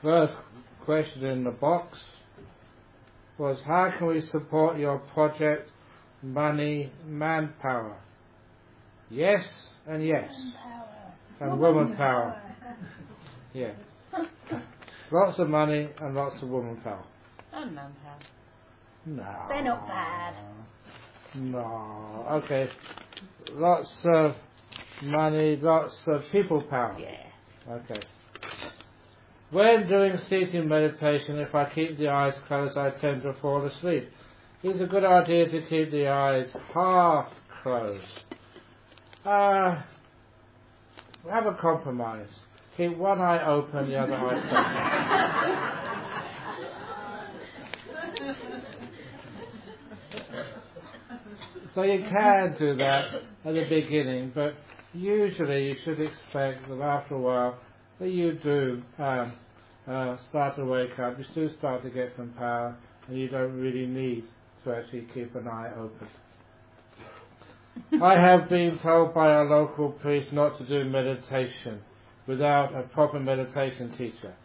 first question in the box was, how can we support your project, money, manpower? Yes and yes. And woman power. Yeah. Lots of money and lots of woman power. And manpower. No. They're not bad. No. Okay. Lots of money, lots of people power. Yeah. Okay. When doing seated meditation, if I keep the eyes closed, I tend to fall asleep. It's a good idea to keep the eyes half closed. Have a compromise. Keep one eye open, the other eye closed. So you can do that at the beginning, but usually you should expect that after a while that you do start to wake up, you do start to get some power, and you don't really need to actually keep an eye open. I have been told by our local priest not to do meditation without a proper meditation teacher.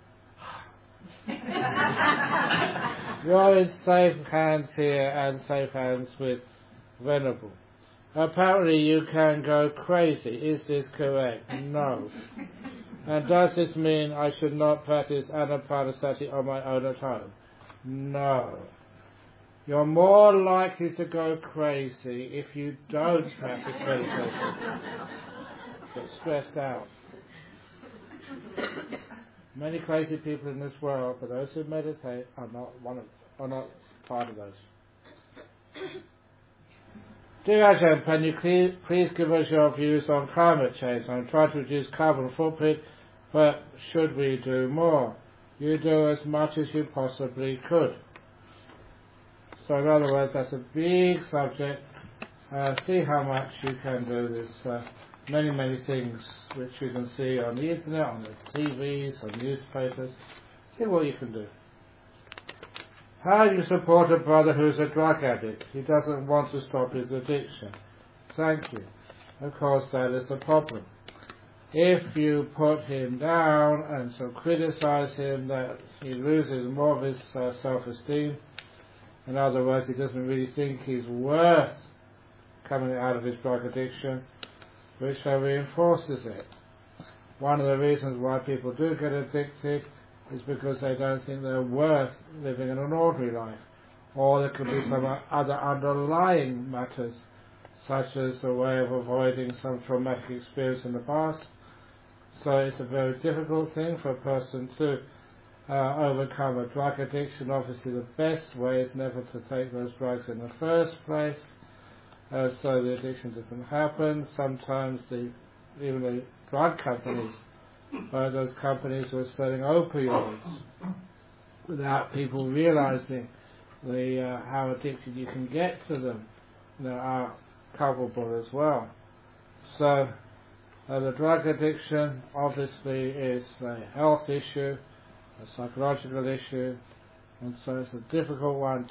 You're in safe hands here and safe hands with Venerable. Apparently you can go crazy. Is this correct? No. And does this mean I should not practice Anapanasati on my own at home? No. You're more likely to go crazy if you don't practice meditation. Get stressed out. Many crazy people in this world, but those who meditate are not part of those. Dear Ajahn, can you please give us your views on climate change? I'm trying to reduce carbon footprint, but should we do more? You do as much as you possibly could. So in other words, that's a big subject. See how much you can do. There's many things which you can see on the internet, on the TVs, on newspapers. See what you can do. How do you support a brother who's a drug addict? He doesn't want to stop his addiction. Thank you. Of course, that is the problem. If you put him down and so criticize him, that he loses more of his self-esteem. In other words, he doesn't really think he's worth coming out of his drug addiction, which reinforces it. One of the reasons why people do get addicted is because they don't think they're worth living in an ordinary life. Or there could be some other underlying matters, such as a way of avoiding some traumatic experience in the past. So it's a very difficult thing for a person to overcome a drug addiction. Obviously the best way is never to take those drugs in the first place, so the addiction doesn't happen. Sometimes even the drug companies, those companies who are selling opioids without people realizing how addicted you can get to them, are culpable as well. So the drug addiction obviously is a health issue, a psychological issue, and so it's a difficult one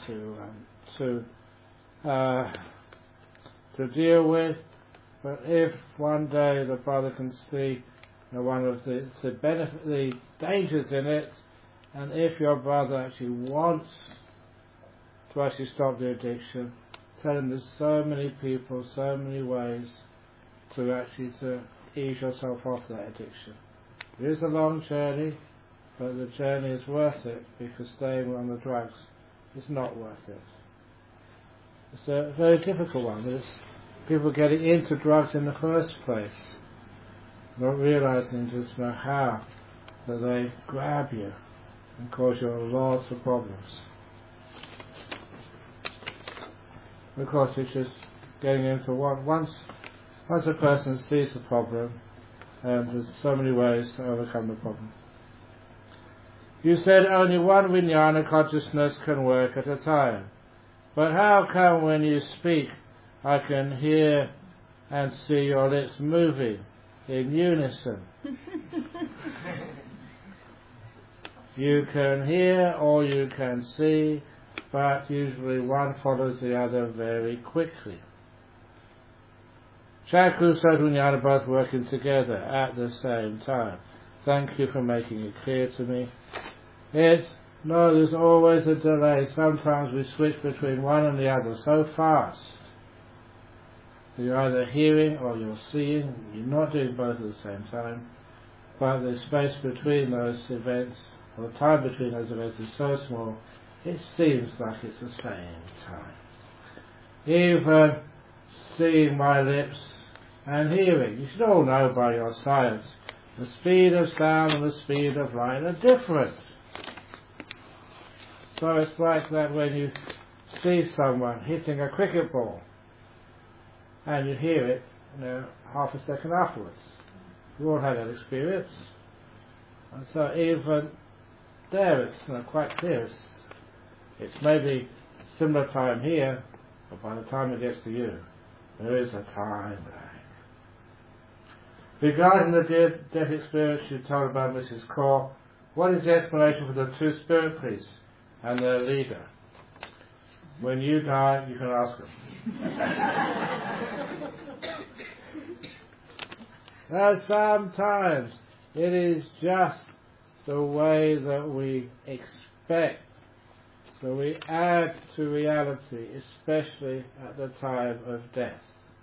to deal with. But if one day the brother can see one of the dangers in it, and if your brother actually wants to actually stop the addiction, tell him there's so many people, so many ways to ease yourself off that addiction. It is a long journey, but the journey is worth it, because staying on the drugs is not worth it. It's a very difficult one. It's people getting into drugs in the first place, not realizing just how that they grab you and cause you lots of problems. Of course, it's just getting into once a person sees the problem, and there's so many ways to overcome the problem. You said only one vijnana consciousness can work at a time. But how come when you speak, I can hear and see your lips moving in unison? You can hear or you can see, but usually one follows the other very quickly. Chakku Sadhunyana both working together at the same time. Thank you for making it clear to me. No, there's always a delay. Sometimes we switch between one and the other so fast. You're either hearing or you're seeing. You're not doing both at the same time. But the space between those events, or the time between those events is so small, it seems like it's the same time. Even seeing my lips and hearing. You should all know by your science, the speed of sound and the speed of light are different. So it's like that when you see someone hitting a cricket ball and you hear it, half a second afterwards. We all had that experience. And so even there it's quite clear. It's maybe similar time here, but by the time it gets to you, there is a time lag. Regarding the death experience you told about Mrs. Kaur, what is the explanation for the two spirit priests and their leader? When you die, you can ask them. Sometimes it is just the way that we expect, that we add to reality, especially at the time of death.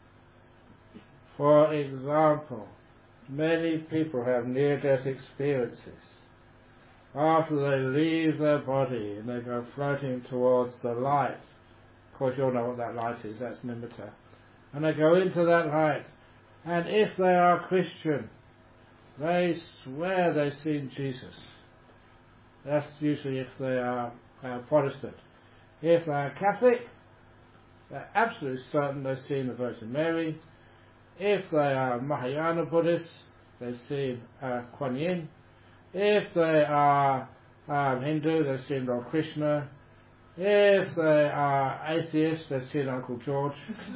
For example, many people have near-death experiences. After they leave their body and they go floating towards the light, of course you all know what that light is, that's nimitta, and they go into that light, and if they are Christian, they swear they've seen Jesus. That's usually if they are Protestant. If they are Catholic, they're absolutely certain they've seen the Virgin Mary. If they are Mahayana Buddhists, they've seen Kuan Yin. If they are Hindu, they've seen Lord Krishna. If they are atheists, they've seen Uncle George.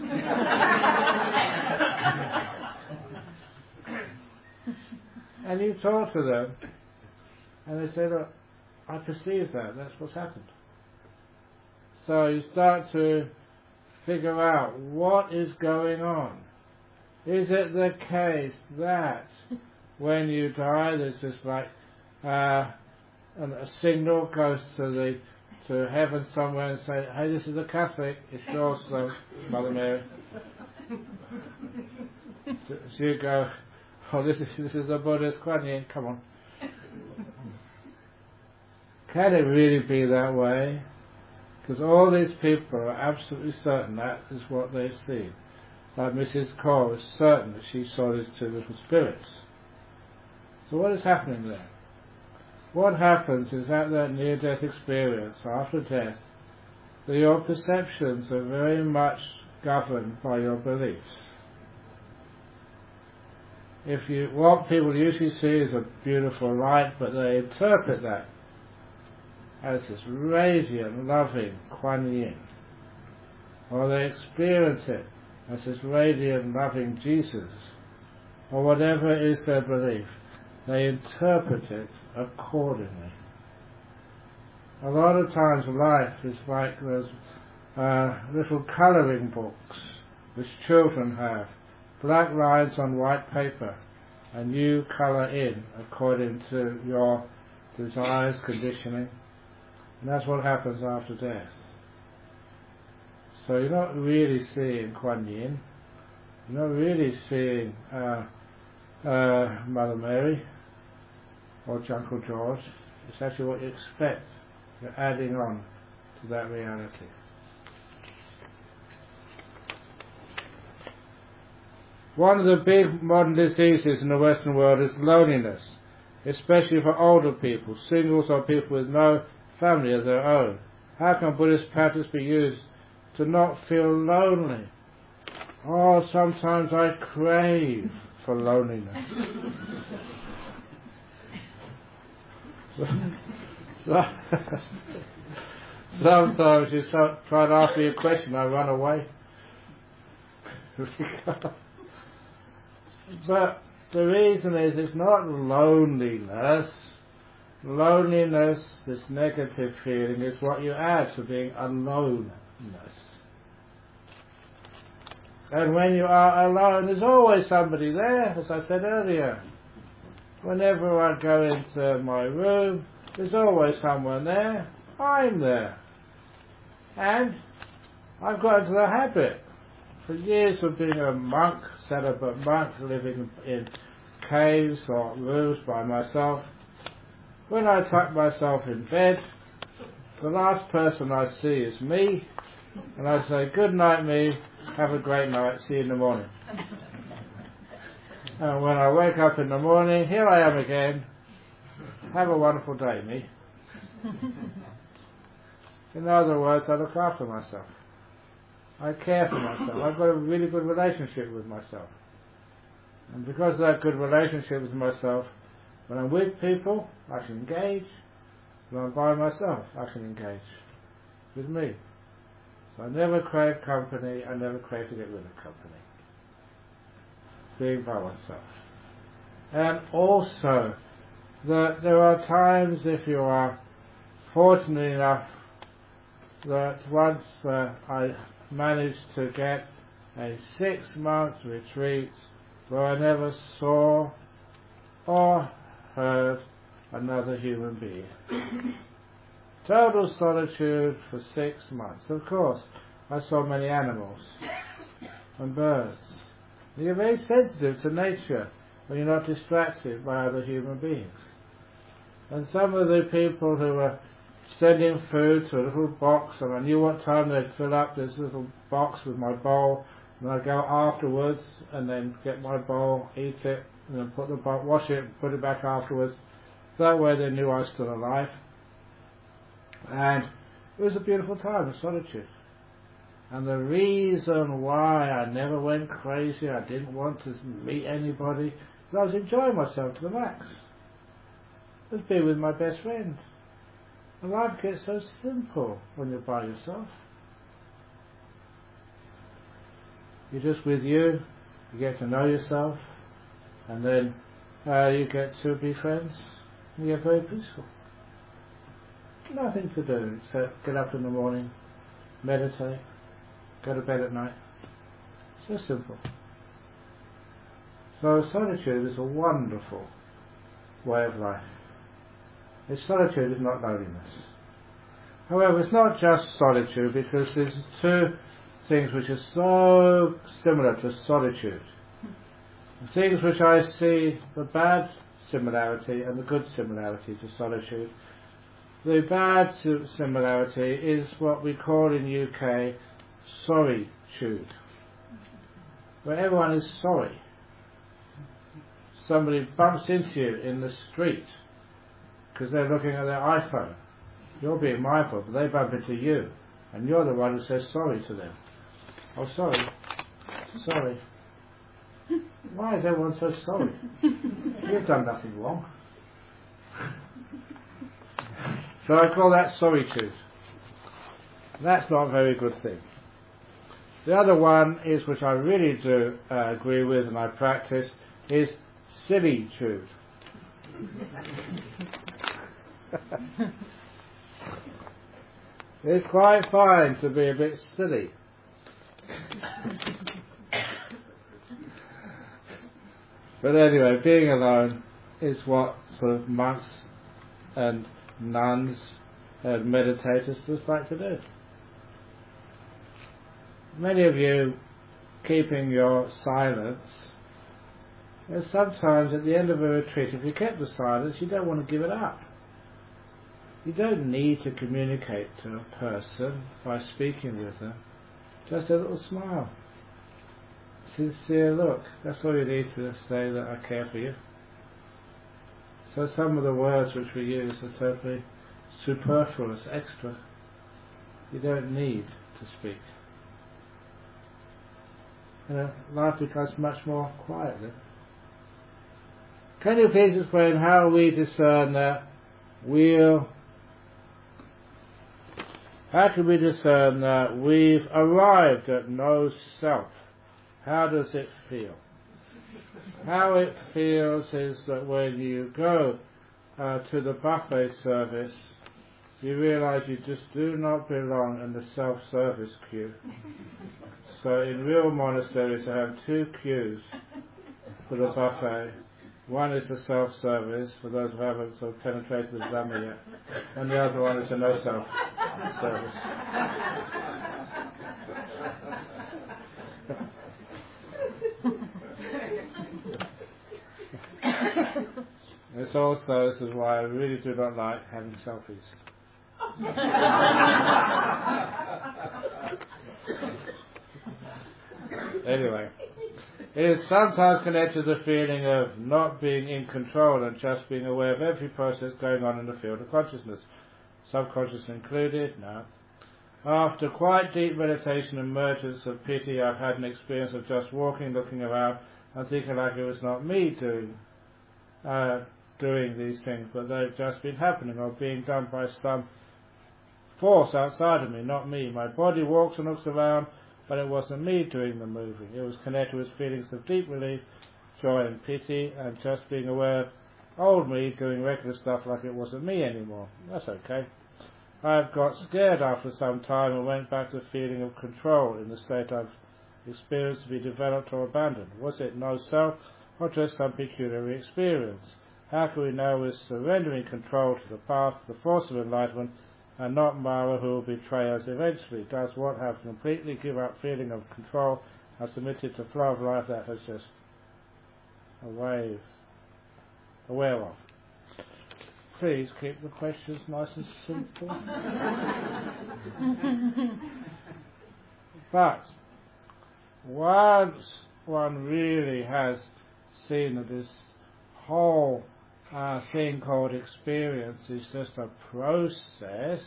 And you talk to them, and they say, look, I perceive that's what's happened. So you start to figure out what is going on. Is it the case that when you die, there's just like a signal goes to heaven somewhere and say, hey, this is a Catholic, it's yours, so Mother Mary. So you go, oh, this is the Buddhist Kuan Yin, come on. Can it really be that way? Because all these people are absolutely certain that is what they've seen. Like Mrs. Kaur was certain that she saw these two little spirits. So what is happening there? What happens is that near-death experience, after death, that your perceptions are very much governed by your beliefs. What people usually see is a beautiful light, but they interpret that as this radiant, loving Kuan Yin. Or they experience it as this radiant, loving Jesus. Or whatever is their belief. They interpret it accordingly. A lot of times life is like those little colouring books which children have. Black lines on white paper, and you colour in according to your desires, conditioning. And that's what happens after death. So you're not really seeing Kuan Yin. You're not really seeing Mother Mary or Uncle George. It's actually what you expect. You're adding on to that reality. One of the big modern diseases in the Western world is loneliness, especially for older people, singles or people with no family of their own. How can Buddhist practice be used to not feel lonely? Oh, sometimes I crave for loneliness. Sometimes you try to ask me a question, I run away. But the reason is it's not loneliness. Loneliness, this negative feeling, is what you add to being aloneness. And when you are alone, there's always somebody there, as I said earlier. Whenever I go into my room, there's always someone there. I'm there. And I've got into the habit for years of being a monk, celibate monk, living in caves or rooms by myself. When I tuck myself in bed, the last person I see is me, and I say, "Good night, me, have a great night, see you in the morning." And when I wake up in the morning, here I am again, "Have a wonderful day, me." In other words, I look after myself. I care for myself. I've got a really good relationship with myself. And because of that good relationship with myself, when I'm with people, I can engage. When I'm by myself, I can engage with me. So I never crave company, I never crave to get rid of company. Being by oneself. And also, that there are times, if you are fortunate enough, that once I managed to get a 6-month retreat where I never saw or heard another human being. Total solitude for 6 months. Of course, I saw many animals and birds. You're very sensitive to nature when you're not distracted by other human beings. And some of the people who were sending food to a little box, and I knew what time they'd fill up this little box with my bowl, and I'd go afterwards and then get my bowl, eat it, and then put the bowl, wash it, put it back afterwards. That way they knew I was still alive. And it was a beautiful time of solitude. And the reason why I never went crazy, I didn't want to meet anybody, because I was enjoying myself to the max. I was being with my best friend. And life gets so simple when you're by yourself. You're just with you get to know yourself, and then you get to be friends, and you're very peaceful. Nothing to do except get up in the morning, meditate, go to bed at night. So simple. So solitude is a wonderful way of life. Solitude is not loneliness. However, it's not just solitude, because there's two things which are so similar to solitude. The things which I see the bad similarity and the good similarity to solitude. The bad similarity is what we call in UK sorrytude, where everyone is sorry. Somebody bumps into you in the street because they're looking at their iPhone. You're being mindful, but they bump into you, and you're the one who says sorry to them. Oh, sorry. Sorry. Why is everyone so sorry? You've done nothing wrong. So I call that sorrytude. That's not a very good thing. The other one is, which I really do agree with and I practice, is sillytude. It's quite fine to be a bit silly. But anyway, being alone is what sort of monks and nuns and meditators just like to do. Many of you keeping your silence, and sometimes at the end of a retreat, if you kept the silence, you don't want to give it up. You don't need to communicate to a person by speaking with them. Just a little smile. Sincere look. That's all you need to say that I care for you. So some of the words which we use are totally superfluous, extra. You don't need to speak. Life becomes much more quiet then. Can you please explain how we discern that how can we discern that we've arrived at no self? How does it feel? How it feels is that when you go to the buffet service, you realize you just do not belong in the self-service queue. So in real monasteries, I have 2 queues for the buffet. One is the self-service, for those who haven't sort of penetrated the Dhamma yet, and the other one is the no self-service. This is why I really do not like having selfies. Anyway, it is sometimes connected to the feeling of not being in control and just being aware of every process going on in the field of consciousness, subconscious included. Now, after quite deep meditation and emergence of pity, I've had an experience of just walking, looking around, and thinking like it was not me doing these things, but they've just been happening or being done by some force outside of me, not me. My body walks and looks around, but it wasn't me doing the moving. It was connected with feelings of deep relief, joy and pity, and just being aware of old me doing regular stuff like it wasn't me anymore. That's okay. I got scared after some time and went back to the feeling of control in the state I've experienced to be developed or abandoned. Was it no self or just some peculiar experience? How can we know we're surrendering control to the path, the force of enlightenment, and not Mara who will betray us eventually? Does one have to completely give up feeling of control and submitted to flow of life that has just aware of? Please keep the questions nice and simple. But once one really has seen that this whole thing called experience is just a process,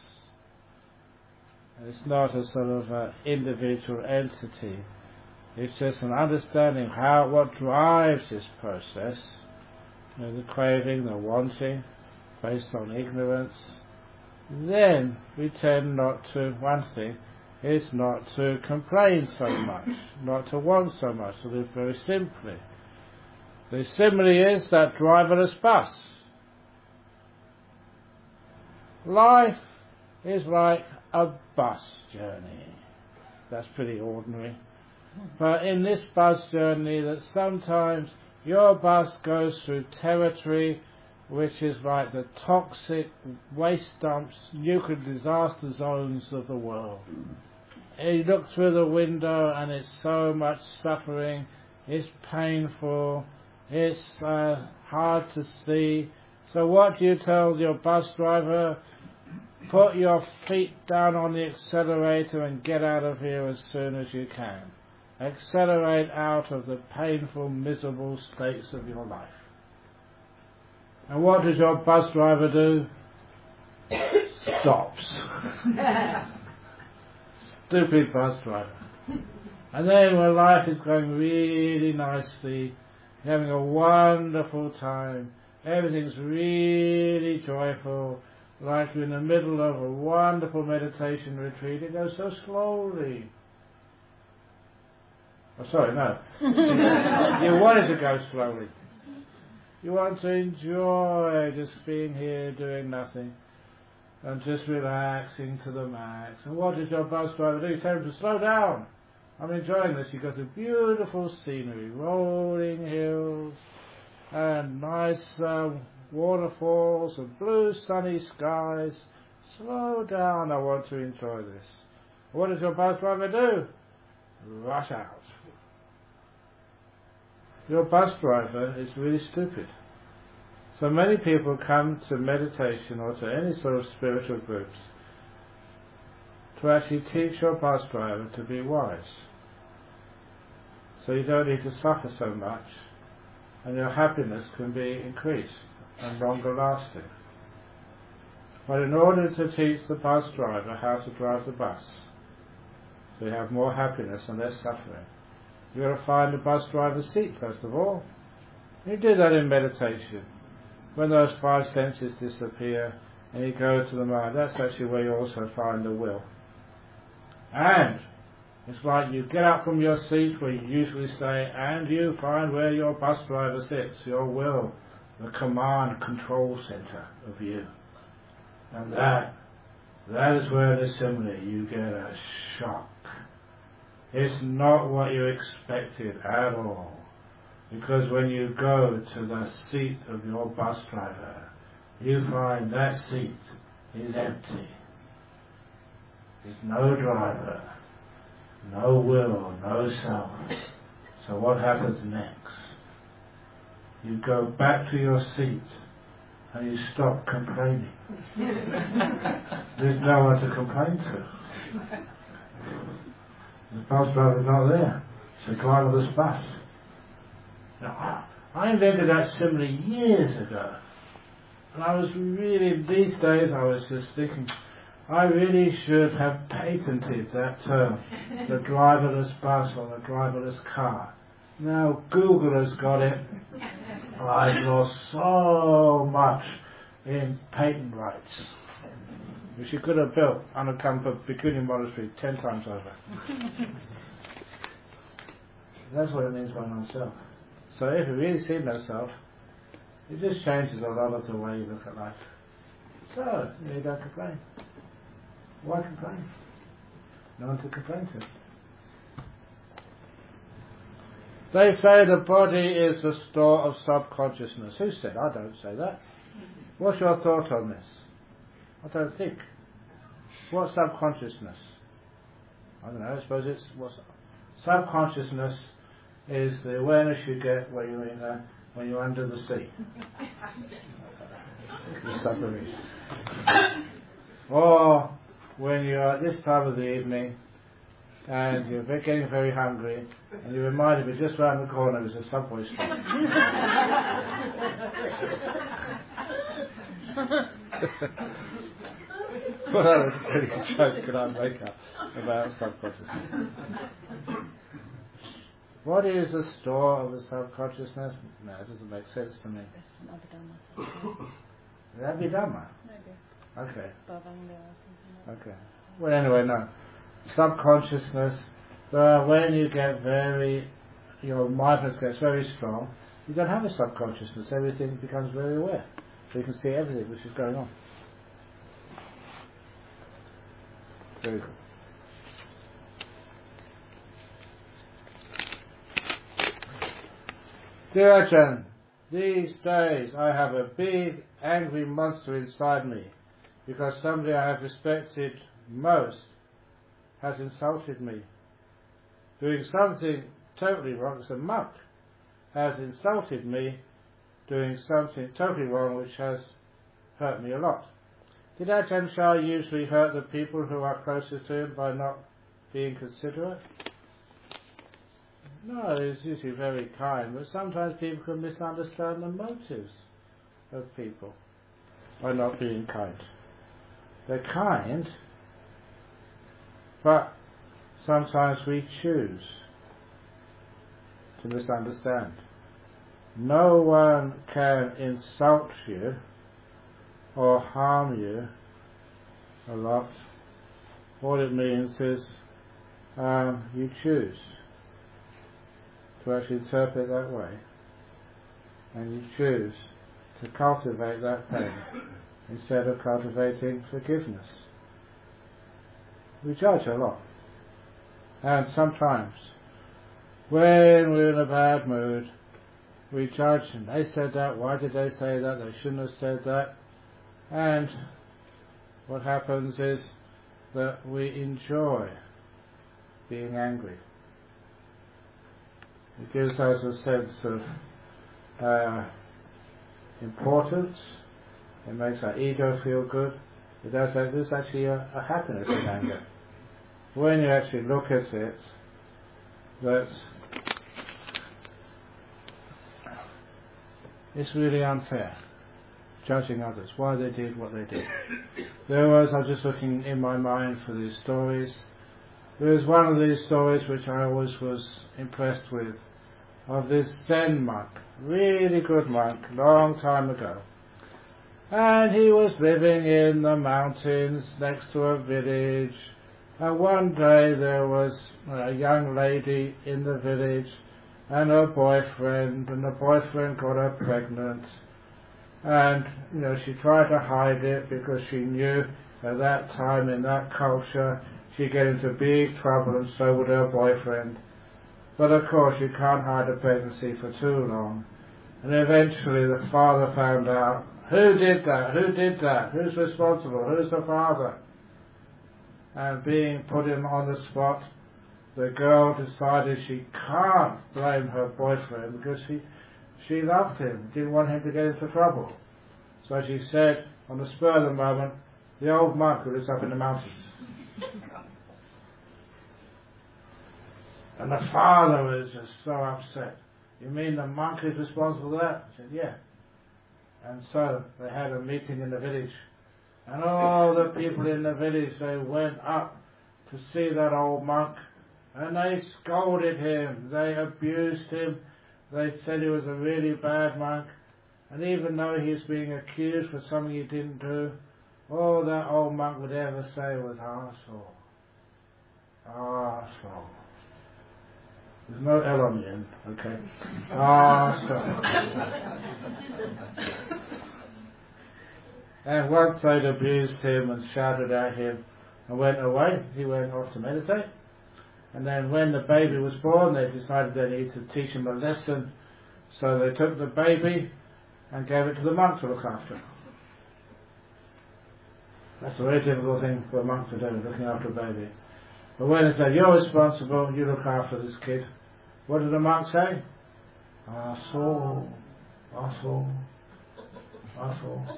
it's not a sort of individual entity, it's just an understanding what drives this process, the craving, the wanting, based on ignorance, then we tend not to, one thing is not to complain so much, not to want so much, to live very simply. The simile is that driverless bus. Life is like a bus journey. That's pretty ordinary. But in this bus journey, that sometimes your bus goes through territory which is like the toxic waste dumps, nuclear disaster zones of the world. And you look through the window and it's so much suffering, it's painful, it's hard to see. So what do you tell your bus driver? Put your feet down on the accelerator and get out of here as soon as you can. Accelerate out of the painful, miserable states of your life. And what does your bus driver do? Stops. Stupid bus driver. And then when life is going really nicely, you're having a wonderful time, everything's really joyful, like you're in the middle of a wonderful meditation retreat, it goes so slowly. Oh, sorry, no. You want it to go slowly. You want to enjoy just being here, doing nothing, and just relaxing to the max. And what does your bus driver do? You tell him to slow down. I'm enjoying this. You've got the beautiful scenery, rolling hills, and nice waterfalls, and blue sunny skies. Slow down, I want to enjoy this. What does your bus driver do? Rush out. Your bus driver is really stupid. So many people come to meditation or to any sort of spiritual groups to actually teach your bus driver to be wise. So you don't need to suffer so much, and your happiness can be increased and longer lasting. But in order to teach the bus driver how to drive the bus, so you have more happiness and less suffering, you've got to find the bus driver's seat first of all. You do that in meditation. When those five senses disappear and you go to the mind, that's actually where you also find the will. And it's like you get up from your seat where you usually stay and you find where your bus driver sits, your will, the command control center of you. And that is where the simile, you get a shock. It's not what you expected at all. Because when you go to the seat of your bus driver, you find that seat is empty. There's no driver, no will, no self. So what happens next? You go back to your seat and you stop complaining. There's no one to complain to. The bus driver's not there. It's a driverless bus. Now, I invented that simile years ago. And I was really, these days I was just thinking, I really should have patented that term, the driverless bus or the driverless car. Now Google has got it. I've lost so much in patent rights, which you could have built unencumbered Bhikkhuni Monastery 10 times over. That's what it means by non-self. So if you really see no self, it just changes a lot of the way you look at life. So, you don't complain. Why complain? No one to complain to. They say the body is the store of subconsciousness. Who said? I don't say that. What's your thought on this? I don't think. What's subconsciousness? I don't know, I suppose it's what's subconsciousness is the awareness you get when you're under the sea. The submarine. Or when you're at this time of the evening and you're getting very hungry and you're reminded of just round the corner is a subway stop. What other silly joke could I make up about subconsciousness? What is the store of the subconsciousness? No, it doesn't make sense to me. Abhidhamma? Maybe. Okay. Okay. Well, anyway, no. Subconsciousness, when you get your mindfulness gets very strong, you don't have a subconsciousness. Everything becomes very aware. So you can see everything which is going on. Very good. Dear Ajahn, these days I have a big angry monster inside me because somebody I have respected most has insulted me. Doing something totally wrong, as a monk has insulted me, doing something totally wrong which has hurt me a lot. Did Ajahn Chah usually hurt the people who are closest to him by not being considerate? No, he's usually very kind, but sometimes people can misunderstand the motives of people by not being kind. They're kind, but sometimes we choose to misunderstand. No one can insult you or harm you a lot. All it means is you choose to actually interpret that way, and you choose to cultivate that pain instead of cultivating forgiveness. We judge a lot, and sometimes when we're in a bad mood we judge, and they said that, why did they say that, they shouldn't have said that, and what happens is that we enjoy being angry. It gives us a sense of importance. It makes our ego feel good. It does that. There's actually a happiness in anger. When you actually look at it, that it's really unfair judging others, why they did what they did. I was just looking in my mind for these stories. There was one of these stories which I always was impressed with, of this Zen monk, really good monk, long time ago. And he was living in the mountains next to a village, and one day there was a young lady in the village and her boyfriend, and the boyfriend got her pregnant. And, she tried to hide it because she knew at that time in that culture she'd get into big trouble, and so would her boyfriend. But of course you can't hide a pregnancy for too long. And eventually the father found out, who did that? Who did that? Who's responsible? Who's the father? And being put in on the spot, the girl decided she can't blame her boyfriend because she loved him, didn't want him to get into trouble. So she said, on the spur of the moment, the old monk who lives up in the mountains. And the father was just so upset. You mean the monk is responsible for that? I said, yeah. And so they had a meeting in the village. And all the people in the village, they went up to see that old monk. And they scolded him. They abused him. They said he was a really bad monk. And even though he's being accused for something he didn't do, all that old monk would ever say was, arsehole. Arsehole. There's no L on the end, okay? Arsehole. And once they'd abused him and shouted at him and went away, he went off to meditate. And then when the baby was born, they decided they needed to teach him a lesson. So they took the baby and gave it to the monk to look after. That's a very difficult thing for a monk to do, looking after a baby. But when they said, you're responsible, you look after this kid, what did the monk say? Arsehole, arsehole, arsehole.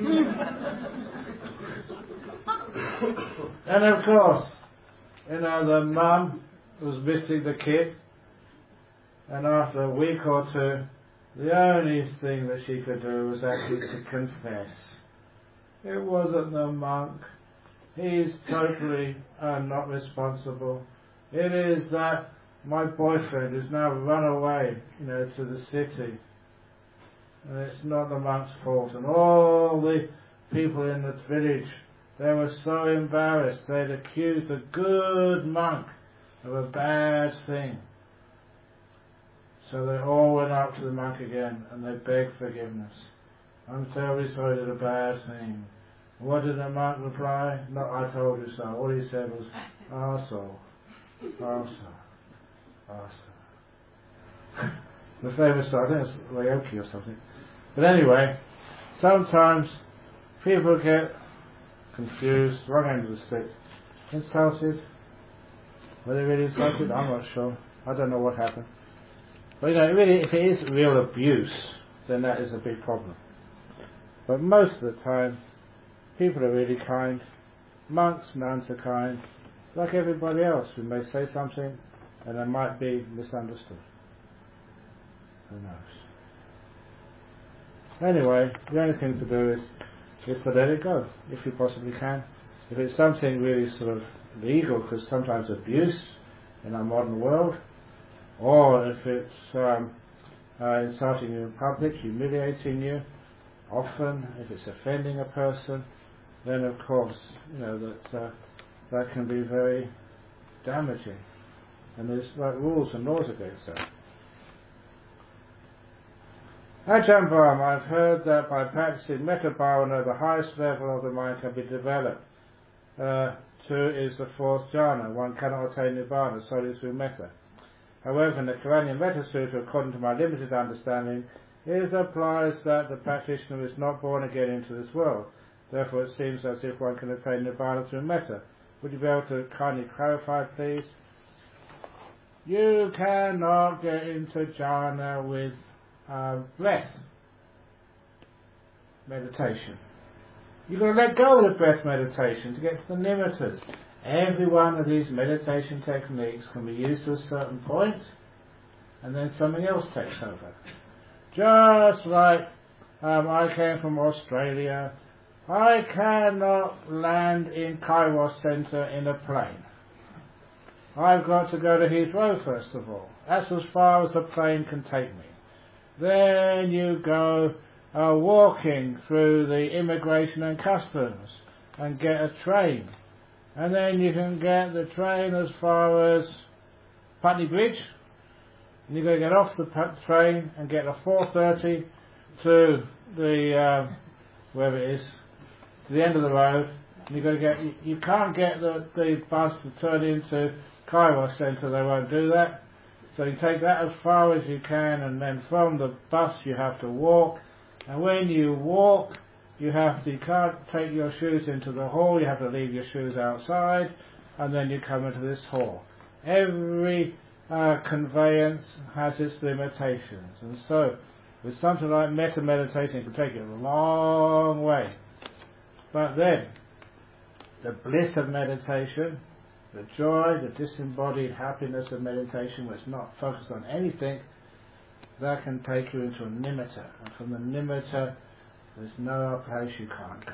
And of course, the mum was missing the kid, and after a week or two, the only thing that she could do was actually to confess. It wasn't the monk. He's totally not responsible. It is that my boyfriend has now run away, to the city. And it's not the monk's fault. And all the people in the village, they were so embarrassed. They'd accused a good monk of a bad thing. So they all went up to the monk again and they begged forgiveness. I'm terribly sorry I did a bad thing. What did the monk reply? No, I told you so. All he said was, arsehole, arsehole, arsehole. The famous song, I think it's Laoki or something. But anyway, sometimes people get confused, wrong end of the stick, insulted. Were they really insulted? I'm not sure. I don't know what happened. But really, if it is real abuse, then that is a big problem. But most of the time, people are really kind. Monks, nuns are kind. Like everybody else, we may say something and it might be misunderstood. Who knows? Anyway, the only thing to do is to let it go, if you possibly can. If it's something really sort of legal, because sometimes abuse in our modern world, or if it's insulting you in public, humiliating you, often if it's offending a person, then of course that can be very damaging, and there's rules and laws against that. Ajahn Brahm, I've heard that by practicing metta bhavana, the highest level of the mind can be developed. Two is the fourth jhana. One cannot attain nibbana solely through metta. However, in the Karanya Metta Sutra, according to my limited understanding, it applies that the practitioner is not born again into this world. Therefore, it seems as if one can attain nibbana through metta. Would you be able to kindly clarify, please? You cannot get into jhana with breath meditation. You've got to let go of the breath meditation to get to the nimittas. Every one of these meditation techniques can be used to a certain point, and then something else takes over. Just like I came from Australia, I cannot land in Kairos Centre in a plane. I've got to go to Heathrow first of all. That's as far as the plane can take me. Then you go walking through the immigration and customs and get a train. And then you can get the train as far as Putney Bridge. And you've got to get off the train and get a 4:30 to the, wherever it is, to the end of the road. And you've got to you can't get the bus to turn into Kairos Centre, they won't do that. So you take that as far as you can, and then from the bus you have to walk. And when you walk, you can't take your shoes into the hall, you have to leave your shoes outside, and then you come into this hall. Every conveyance has its limitations, and so with something like metta meditation, it can take you a long way. But then, the bliss of meditation, the joy, the disembodied happiness of meditation, where it's not focused on anything, that can take you into a nimitta. And from the nimitta, there's no place you can't go.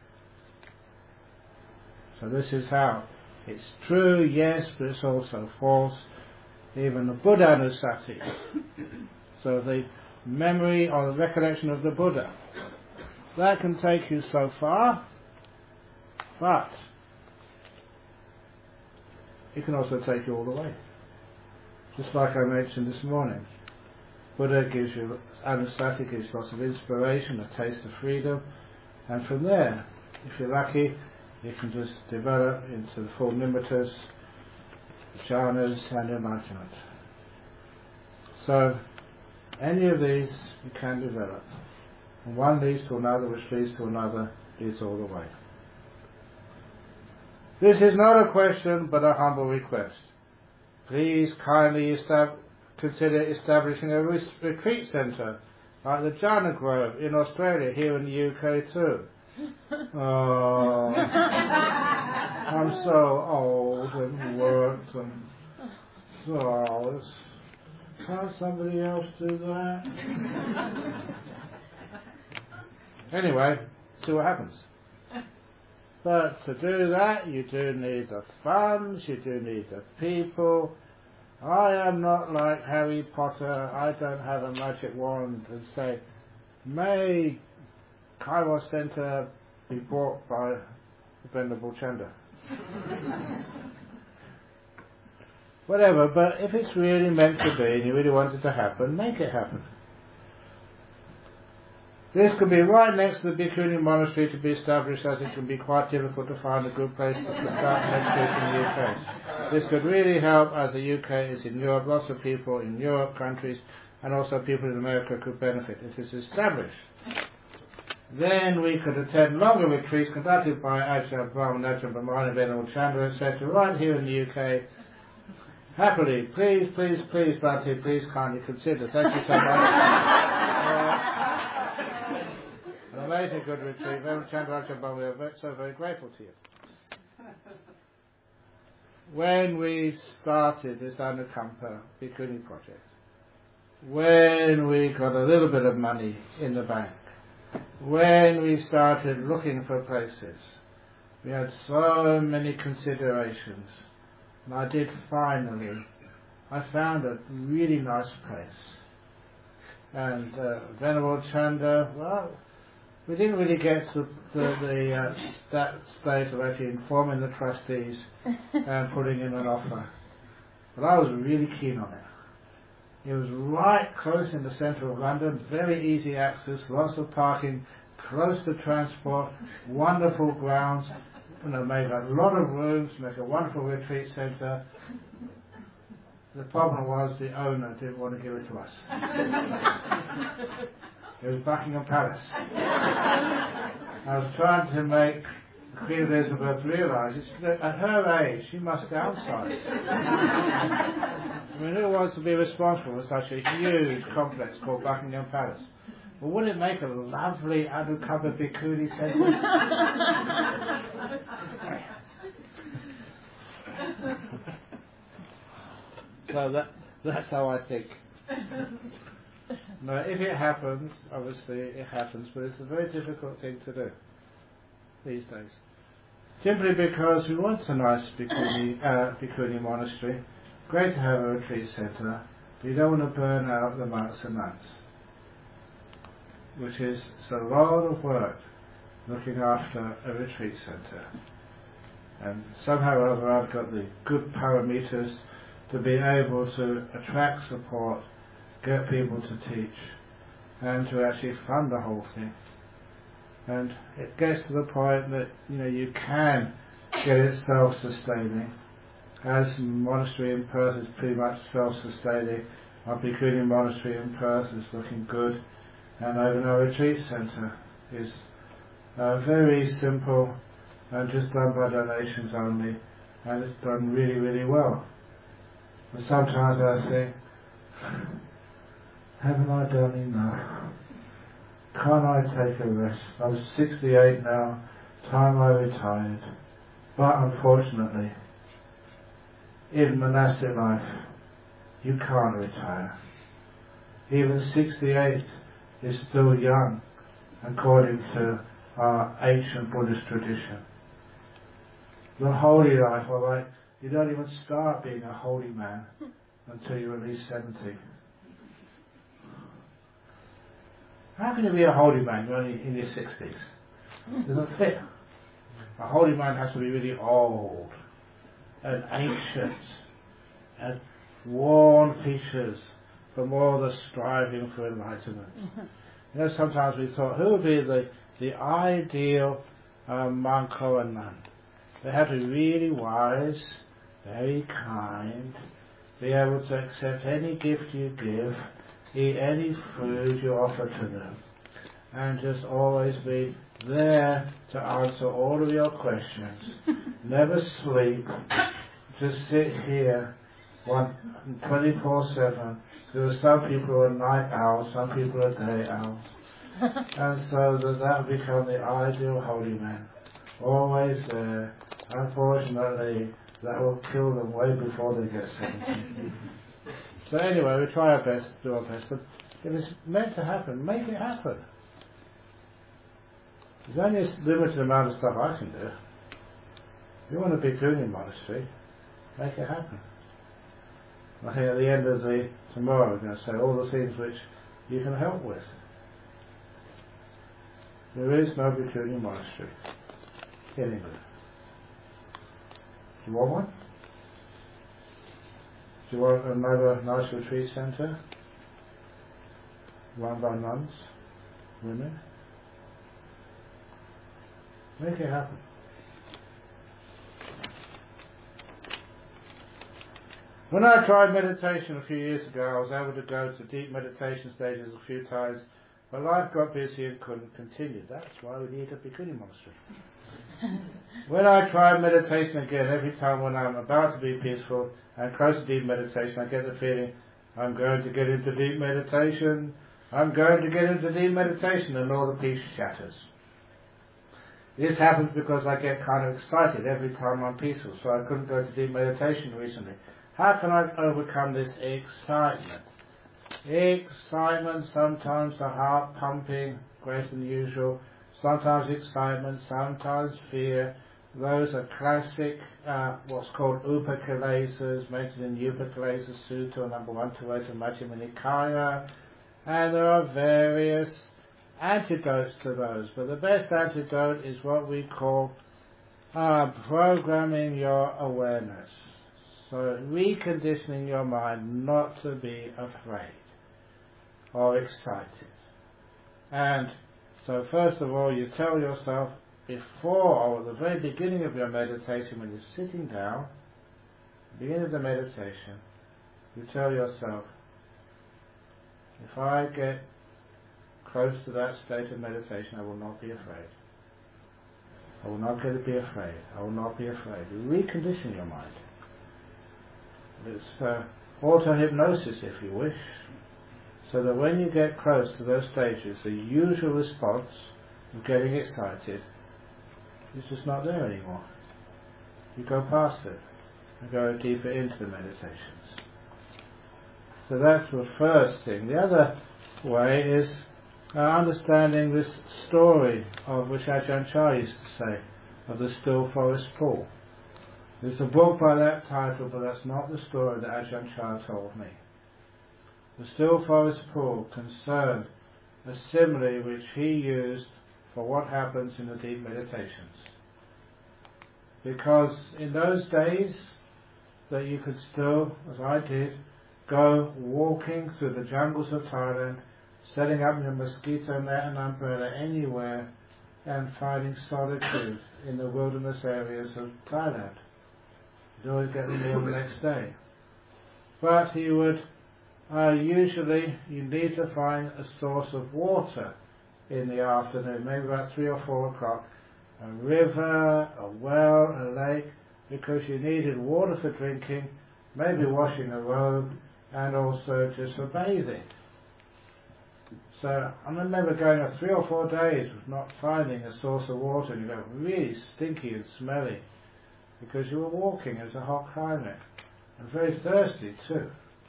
So this is how it's true, yes, but it's also false. Even the Buddha Anusati. So the memory or the recollection of the Buddha, that can take you so far, but it can also take you all the way. Just like I mentioned this morning. Buddha gives you, Anusati gives lots of inspiration, a taste of freedom, and from there, if you're lucky, you can just develop into the full nimittas, jhanas and enlightenment. So, any of these you can develop. And one leads to another, which leads to another, leads all the way. This is not a question, but a humble request. Please kindly consider establishing a retreat centre, like the Jhana Grove in Australia, here in the UK too. Oh, I'm so old and worked and so can't somebody else do that? Anyway, see what happens. But to do that, you do need the funds, you do need the people. I am not like Harry Potter. I don't have a magic wand and say, may Kairos Centre be bought by the Venerable Chanda. Whatever, but if it's really meant to be and you really want it to happen, make it happen. This could be right next to the Bhikkhuni monastery to be established, as it can be quite difficult to find a good place to start meditation in the UK. This could really help, as the UK is in Europe. Lots of people in Europe countries and also people in America could benefit if it's established. Then we could attend longer retreats conducted by Ajahn Brahma, Ajahn Brahmani, Venerable Chandra, etc. right here in the UK. Happily, please, Bhante, please kindly consider. Thank you so much. An amazing good retreat. Venerable Chandra, Ajahn Brahma, we are so very grateful to you. When we started this Anukampa Bhikkhuni project, when we got a little bit of money in the bank, when we started looking for places, we had so many considerations. And I found a really nice place. And Venerable Chanda, well, we didn't really get to that stage of actually informing the trustees and putting in an offer. But I was really keen on it. It was right close in the centre of London, very easy access, lots of parking, close to transport, wonderful grounds, make a lot of rooms, make a wonderful retreat centre. The problem was the owner didn't want to give it to us. It was Buckingham Palace. I was trying to make Queen Elizabeth realise that at her age she must downsize. I mean, who wants to be responsible for such a huge complex called Buckingham Palace? Well, wouldn't it make a lovely Anukampa Bhikkhuni centre? So that's how I think. No, if it happens, obviously it happens, but it's a very difficult thing to do these days. Simply because we want a nice Bhikkhuni monastery, great to have a retreat centre, but you don't want to burn out the monks and nuns, which is a lot of work looking after a retreat centre. And somehow or other I've got the good parameters to be able to attract support, get people to teach, and to actually fund the whole thing. And it gets to the point that you can get it self-sustaining, as monastery in Perth is pretty much self-sustaining, our Bhikkhuni monastery in Perth is looking good, and even our retreat centre is very simple and just done by donations only, and it's done really, really well. And sometimes I think, haven't I done enough? Can't I take a rest? I'm 68 now, time I retired. But unfortunately, in monastic life, you can't retire. Even 68 is still young, according to our ancient Buddhist tradition. The holy life, alright, you don't even start being a holy man until you're at least 70. How can you be a holy man? You're only in your 60s. It doesn't fit. A holy man has to be really old and ancient and worn features from all the striving for enlightenment. You know, sometimes we thought, who would be the ideal monk or a nun? They have to be really wise, very kind, be able to accept any gift you give, eat any food you offer to them, and just always be there to answer all of your questions. Never sleep, just sit here 24/7. There are some people who are night owls, some people are day owls. And so that will become the ideal holy man. Always there. Unfortunately, that will kill them way before they get 70. So anyway, we try our best, do our best. And if it's meant to happen, make it happen. There's only a limited amount of stuff I can do. If you want to be Bhikkhuni monastery, make it happen. I think at the end of tomorrow we're going to say all the things which you can help with. There is no Bhikkhuni monastery in England. Do you want one? Do you want another nice retreat centre run by nuns, women? Make it happen. When I tried meditation a few years ago, I was able to go to deep meditation stages a few times, but life got busy and couldn't continue. That's why we need a Bhikkhuni monastery. When I try meditation again, every time when I'm about to be peaceful and close to deep meditation, I get the feeling, I'm going to get into deep meditation, I'm going to get into deep meditation, and all the peace shatters. This happens because I get kind of excited every time I'm peaceful, so I couldn't go to deep meditation recently. How can I overcome this excitement? Excitement, sometimes the heart pumping greater than usual, sometimes excitement, sometimes fear. Those are classic, what's called upakilesas, mentioned in Upakilesa Sutta, number 128 of Majjhima Nikaya. And there are various antidotes to those, but the best antidote is what we call programming your awareness. So reconditioning your mind not to be afraid or excited. And so first of all, you tell yourself before or at the very beginning of your meditation, when you're sitting down, beginning of the meditation, you tell yourself, if I get close to that state of meditation, I will not be afraid. I will not get to be afraid. I will not be afraid. You recondition your mind. It's auto-hypnosis, if you wish, so that when you get close to those stages, the usual response of getting excited is just not there anymore. You go past it and go deeper into the meditations. So that's the first thing. The other way is understanding this story of which Ajahn Chah used to say, of the still forest pool. There's a book by that title, but that's not the story that Ajahn Chah told me. The still forest pool concerned a simile which he used for what happens in the deep meditations. Because in those days that you could still, as I did, go walking through the jungles of Thailand, setting up your mosquito net and umbrella anywhere and finding solitude in the wilderness areas of Thailand. He'd always get the meal the next day. But he would, usually you need to find a source of water in the afternoon, maybe about 3 or 4 o'clock, a river, a well, a lake, because you needed water for drinking, maybe washing a robe, and also just for bathing. So I remember going 3 or 4 days with not finding a source of water, and you go really stinky and smelly, because you were walking. It was a hot climate, and very thirsty too.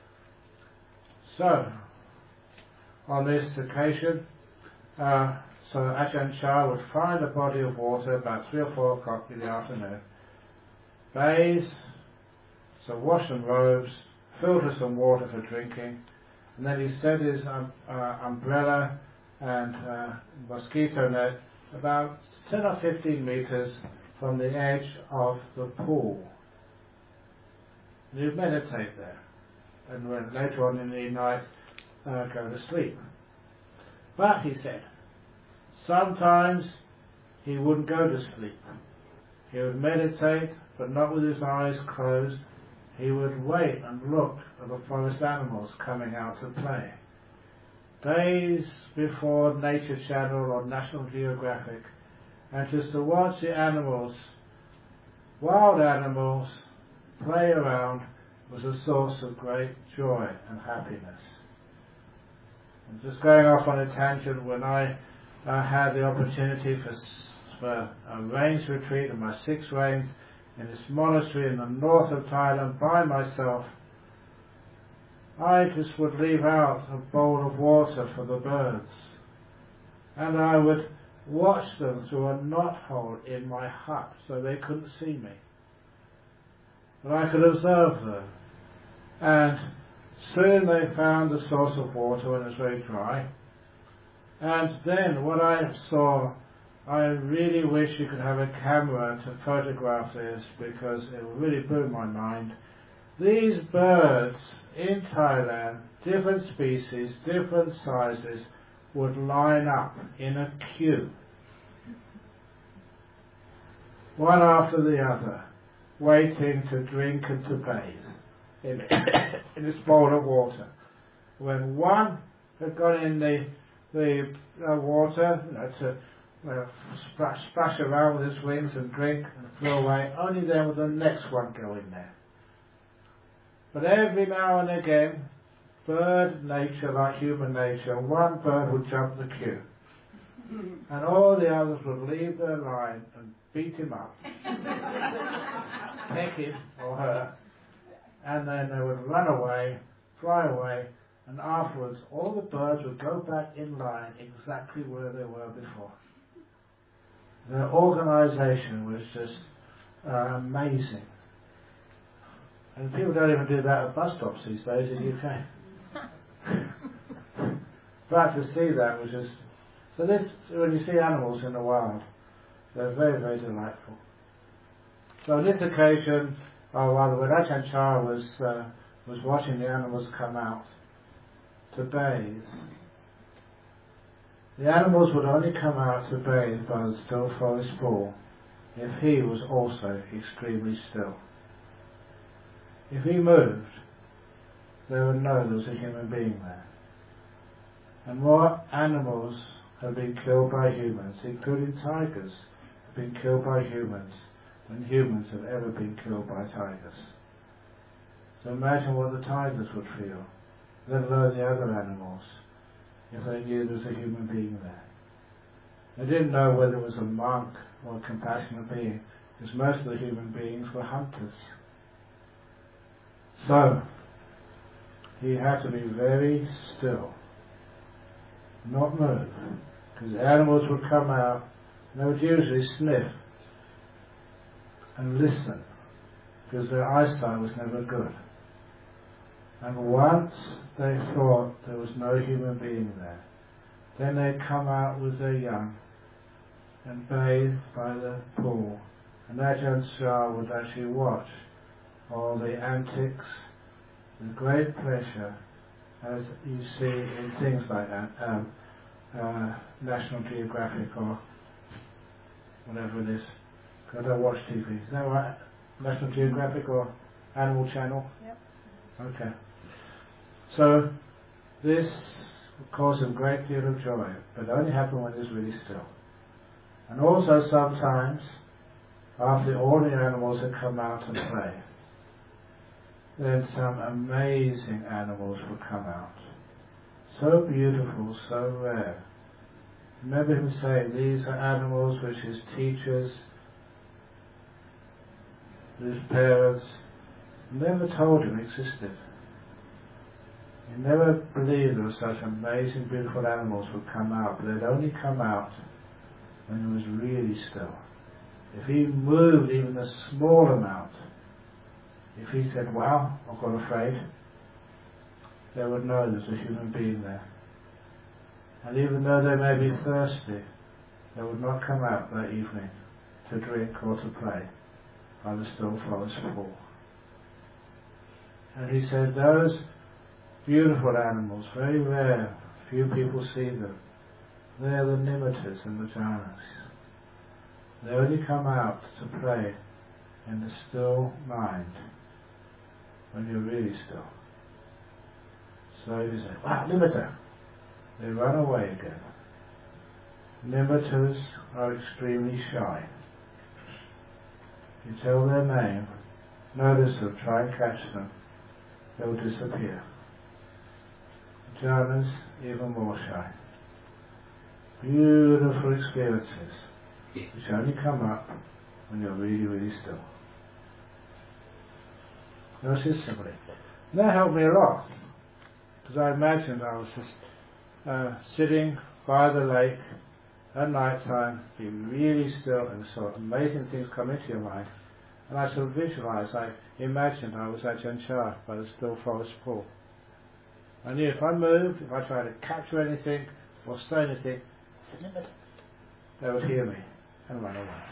So, on this occasion, so Ajahn Chah would find a body of water about 3 or 4 o'clock in the afternoon, bathe, so wash some robes, filter some water for drinking, and then he set his umbrella and mosquito net about 10 or 15 meters from the edge of the pool. And he'd meditate there, and when later on in the night go to sleep. But he said, sometimes he wouldn't go to sleep. He would meditate, but not with his eyes closed. He would wait and look at the forest animals coming out to play. Days before Nature Channel or National Geographic, and just to watch the animals, wild animals, play around was a source of great joy and happiness. And just going off on a tangent, when I had the opportunity for a rains retreat in my 6 rains in this monastery in the north of Thailand by myself, I just would leave out a bowl of water for the birds, and I would watch them through a knothole in my hut so they couldn't see me, but I could observe them, and soon they found the source of water when it was very dry. And then what I saw, I really wish you could have a camera to photograph this, because it really blew my mind. These birds in Thailand, different species, different sizes, would line up in a queue, one after the other, waiting to drink and to bathe in this bowl of water. When one had gone in the water, to splash around with his wings and drink and flew away, only then would the next one go in there. But every now and again, bird nature, like human nature, one bird would jump the queue, and all the others would leave their line and beat him up, peck him or her, and then they would run away, fly away, and afterwards all the birds would go back in line exactly where they were before. Their organisation was just amazing. And people don't even do that at bus stops these days in the UK. But to see that was just... So this, when you see animals in the wild, they're very, very delightful. So on this occasion, or rather when Ajahn Chah was watching the animals come out to bathe, the animals would only come out to bathe by the still forest pool if he was also extremely still. If he moved, they would know there was a human being there. And more animals have been killed by humans, including tigers, have been killed by humans, than humans have ever been killed by tigers. So imagine what the tigers would feel, let alone the other animals, if they knew there was a human being there. They didn't know whether it was a monk or a compassionate being, because most of the human beings were hunters. So, he had to be very still, not move, because the animals would come out, and they would usually sniff and listen, because their eyesight was never good. And once they thought there was no human being there, then they'd come out with their young and bathe by the pool, and Ajahn Chah would actually watch all the antics with great pleasure, as you see in things like National Geographic or whatever it is. I don't watch TV. Is that right? National Geographic or Animal Channel? Yep. Okay. So this caused him a great deal of joy, but it only happened when he was really still. And also sometimes, after the ordinary animals had come out and play, then some amazing animals would come out. So beautiful, so rare. Remember him saying, these are animals which his teachers, his parents, never told him existed. He never believed there were such amazing, beautiful animals would come out, but they'd only come out when he was really still. If he moved even a small amount, if he said, wow, I've got afraid, they would know there's a human being there. And even though they may be thirsty, they would not come out that evening to drink or to play by the still forest pool. And he said, those beautiful animals, very rare, few people see them. They are the nimittas and the jhanas. They only come out to play in the still mind when you're really still. So if you say, wow, nimitta, they run away again. Nimittas are extremely shy. You tell their name, notice them, try and catch them, they will disappear. Jhanas, even more shy. Beautiful experiences which only come up when you're really, really still. That's it simply. That helped me a lot, because I imagined I was just sitting by the lake at night time, being really still, and saw amazing things come into your mind. And I sort of visualized, I imagined I was at Janchar by the still forest pool. I knew if I moved, if I tried to capture anything or say anything, they would hear me and run away.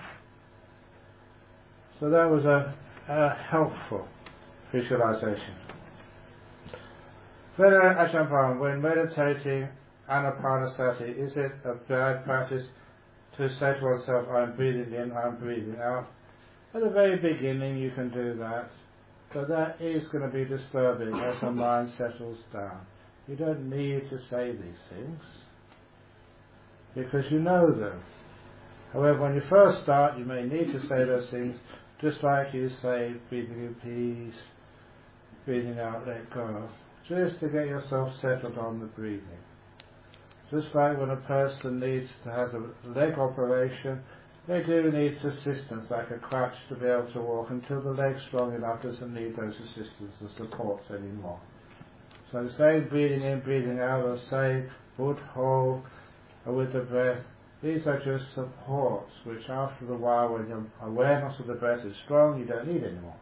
So that was a helpful visualization. Further, Ajahn, when meditating Anapanasati, is it a bad practice to say to oneself, I'm breathing in, I'm breathing out? At the very beginning you can do that, but that is going to be disturbing as the mind settles down. You don't need to say these things, because you know them. However, when you first start, you may need to say those things, just like you say, breathing in peace, breathing out, let go, just to get yourself settled on the breathing. Just like when a person needs to have a leg operation, they do need assistance, like a crutch, to be able to walk until the leg's strong enough, doesn't need those assistance and supports anymore. So saying breathing in, breathing out, or saying put, hold, or with the breath, these are just supports, which after a while, when your awareness of the breath is strong, you don't need anymore.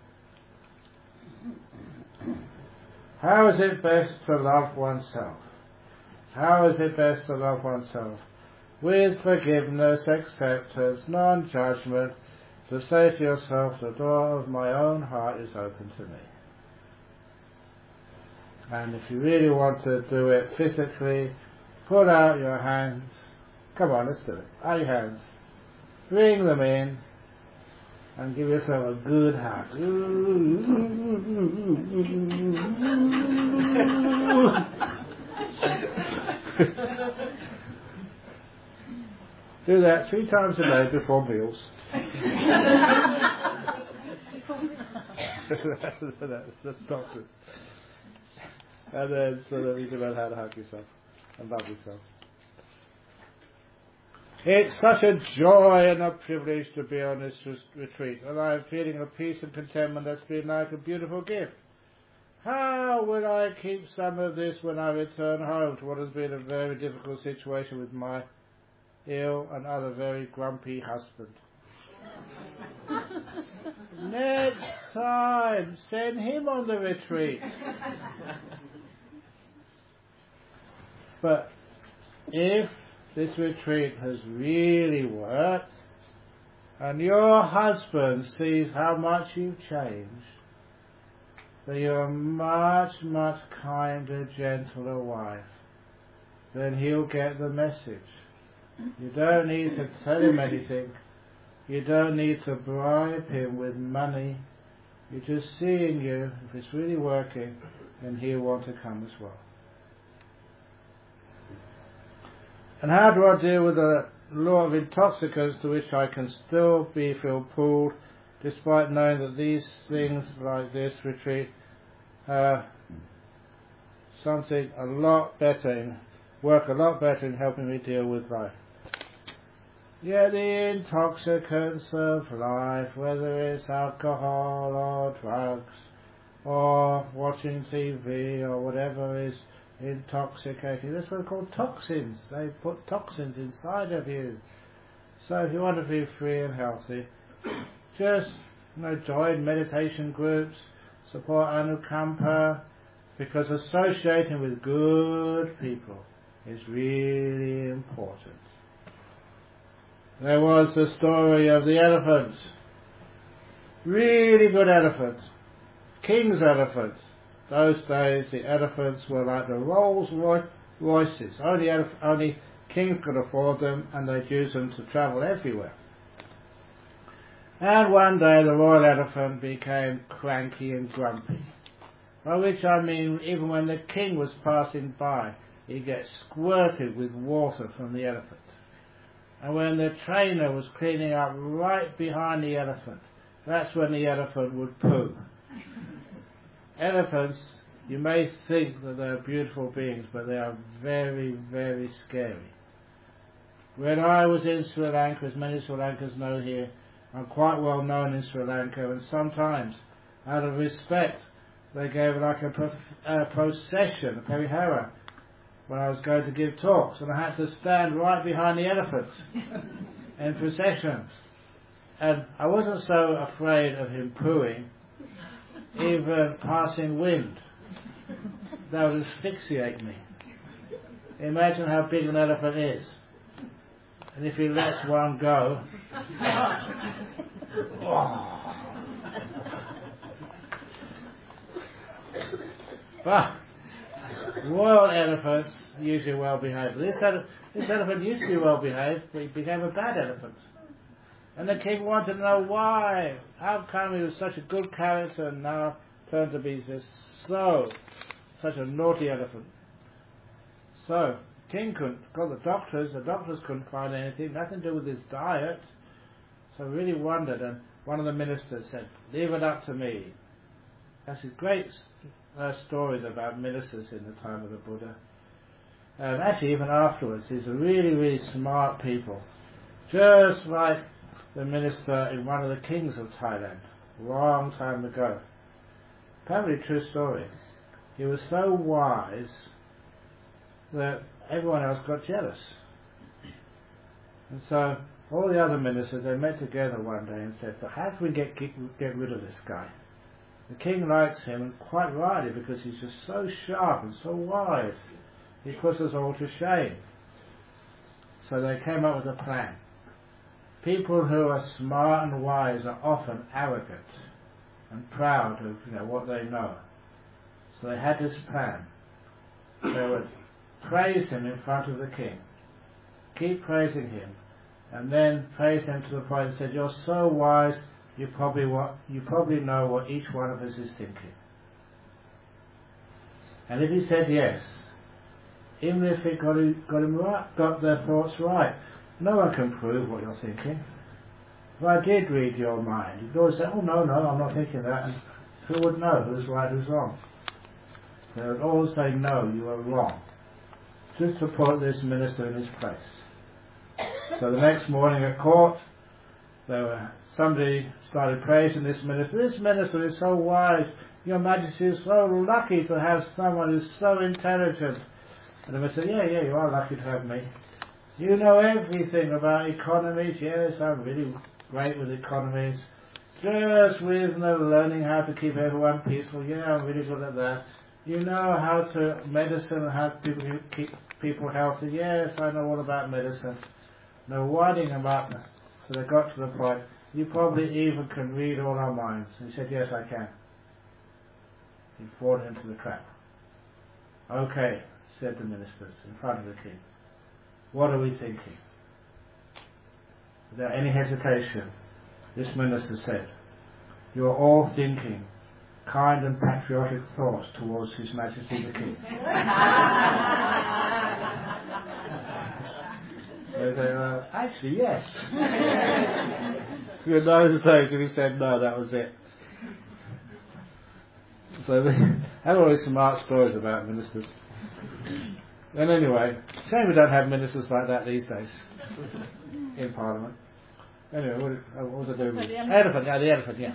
How is it best to love oneself? How is it best to love oneself? With forgiveness, acceptance, non-judgment, to say to yourself, the door of my own heart is open to me. And if you really want to do it physically, put out your hands. Come on, let's do it. Out your hands. Bring them in and give yourself a good hug. Do that 3 times a day before meals. That's doctors. And then so that you can learn how to hug yourself and love yourself. It's such a joy and a privilege to be on this retreat, and I'm feeling a peace and contentment that's been like a beautiful gift. How will I keep some of this when I return home to what has been a very difficult situation with my ill and other very grumpy husband? Next time, send him on the retreat. But if this retreat has really worked, and your husband sees how much you've changed, that you're a much, much kinder, gentler wife, then he'll get the message. You don't need to tell him anything. You don't need to bribe him with money You just see in you, if it's really working, then he'll want to come as well. And how do I deal with the law of intoxicants to which I can still feel pulled, despite knowing that these things like this retreat something a lot better, work a lot better in helping me deal with life. Yeah, the intoxicants of life, whether it's alcohol or drugs or watching TV or whatever is intoxicating, that's what they're called toxins. They put toxins inside of you. So if you want to be free and healthy, just join meditation groups, support Anukampa, because associating with good people is really important. There was the story of the elephants. Really good elephants. King's elephants. Those days the elephants were like the Rolls Royces. Only kings could afford them, and they'd use them to travel everywhere. And one day the royal elephant became cranky and grumpy. By which I mean, even when the king was passing by, he'd get squirted with water from the elephant. And when the trainer was cleaning up right behind the elephant, that's when the elephant would poo. Elephants, you may think that they're beautiful beings, but they are very, very scary. When I was in Sri Lanka, as many Sri Lankans know here, I'm quite well known in Sri Lanka, and sometimes, out of respect, they gave like a procession, a perihera, when I was going to give talks, and I had to stand right behind the elephants in processions. And I wasn't so afraid of him pooing, even passing wind. That would asphyxiate me. Imagine how big an elephant is. And if he lets one go, oh. But royal elephants usually well behaved. This elephant used to be well behaved, but he became a bad elephant. And the king wanted to know why. How come he was such a good character and now turned to be such a naughty elephant? So, king couldn't, got the doctors couldn't find anything, nothing to do with his diet. So he really wondered, and one of the ministers said, "Leave it up to me." That's a great stories about ministers in the time of the Buddha. Actually, even afterwards, these are really, really smart people. Just like the minister in one of the kings of Thailand, a long time ago. Apparently true story. He was so wise that everyone else got jealous. And so all the other ministers, they met together one day and said, "So how can we get rid of this guy? The king likes him, and quite rightly, because he's just so sharp and so wise. He puts us all to shame." So they came up with a plan. People who are smart and wise are often arrogant and proud of what they know. So they had this plan. They would praise him in front of the king, keep praising him, and then praise him to the point and said, "You're so wise, you probably know what each one of us is thinking." And if he said yes, even if it got their thoughts right, no one can prove what you're thinking. If I did read your mind, you'd always say, "Oh no, I'm not thinking that," and who would know who's right, who's wrong? They would always say, "No, you are wrong," just to put this minister in his place. So the next morning at court, somebody started praising this minister. "This minister is so wise. Your Majesty is so lucky to have someone who's so intelligent." And the minister said, "Yeah, you are lucky to have me. You know everything about economies." "Yes, I'm really great with economies. Just with learning how to keep everyone peaceful. Yeah, I'm really good at that. You know how to medicine and how to keep people healthy. Yes, I know all about medicine." No winding him up. So they got to the point, "You probably even can read all our minds." And he said, "Yes, I can." He fallen into the trap. "Okay," said the ministers in front of the king. "What are we thinking?" Without any hesitation, this minister said, you're all thinking kind and patriotic thoughts towards His Majesty the King. So they were, actually, yes. In those days, he said no, that was it. So they have all these smart stories about ministers. And anyway, shame we don't have ministers like that these days in Parliament. Anyway, what was I doing? The elephant, yeah.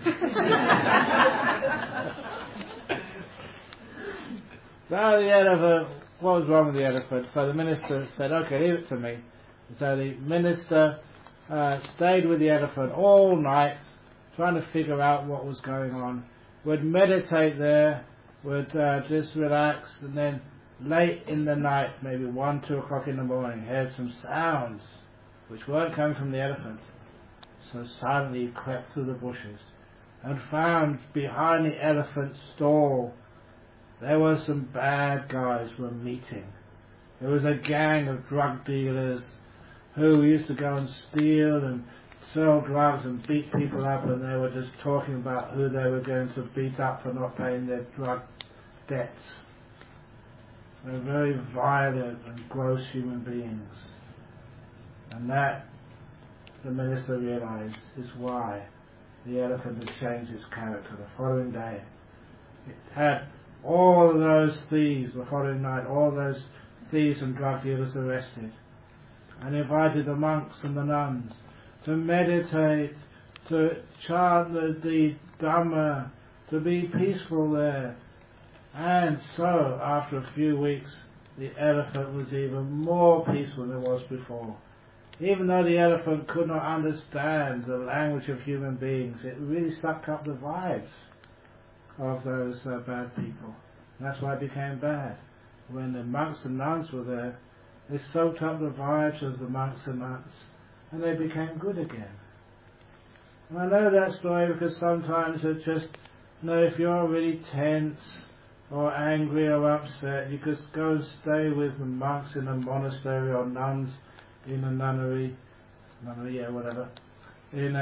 So the elephant, what was wrong with the elephant? So the minister said, okay, leave it to me. So the minister stayed with the elephant all night, trying to figure out what was going on. Would meditate there, would just relax, and then late in the night, maybe 1, 2 o'clock in the morning, heard some sounds which weren't coming from the elephant. So silently he crept through the bushes and found behind the elephant's stall there were some bad guys were meeting. There was a gang of drug dealers who used to go and steal and sell drugs and beat people up, and they were just talking about who they were going to beat up for not paying their drug debts. They were very violent and gross human beings. And that, the minister realized, is why the elephant had changed its character the following day. It had all of those thieves the following night, all those thieves and drug dealers arrested, and invited the monks and the nuns to meditate, to chant the Dhamma, to be peaceful there. And so, after a few weeks, the elephant was even more peaceful than it was before. Even though the elephant could not understand the language of human beings, it really sucked up the vibes of those bad people. And that's why it became bad. When the monks and nuns were there, they soaked up the vibes of the monks and nuns, and they became good again. And I know that story because sometimes it just, if you're really tense or angry or upset, you just go and stay with the monks in a monastery or nuns in a nunnery, whatever, in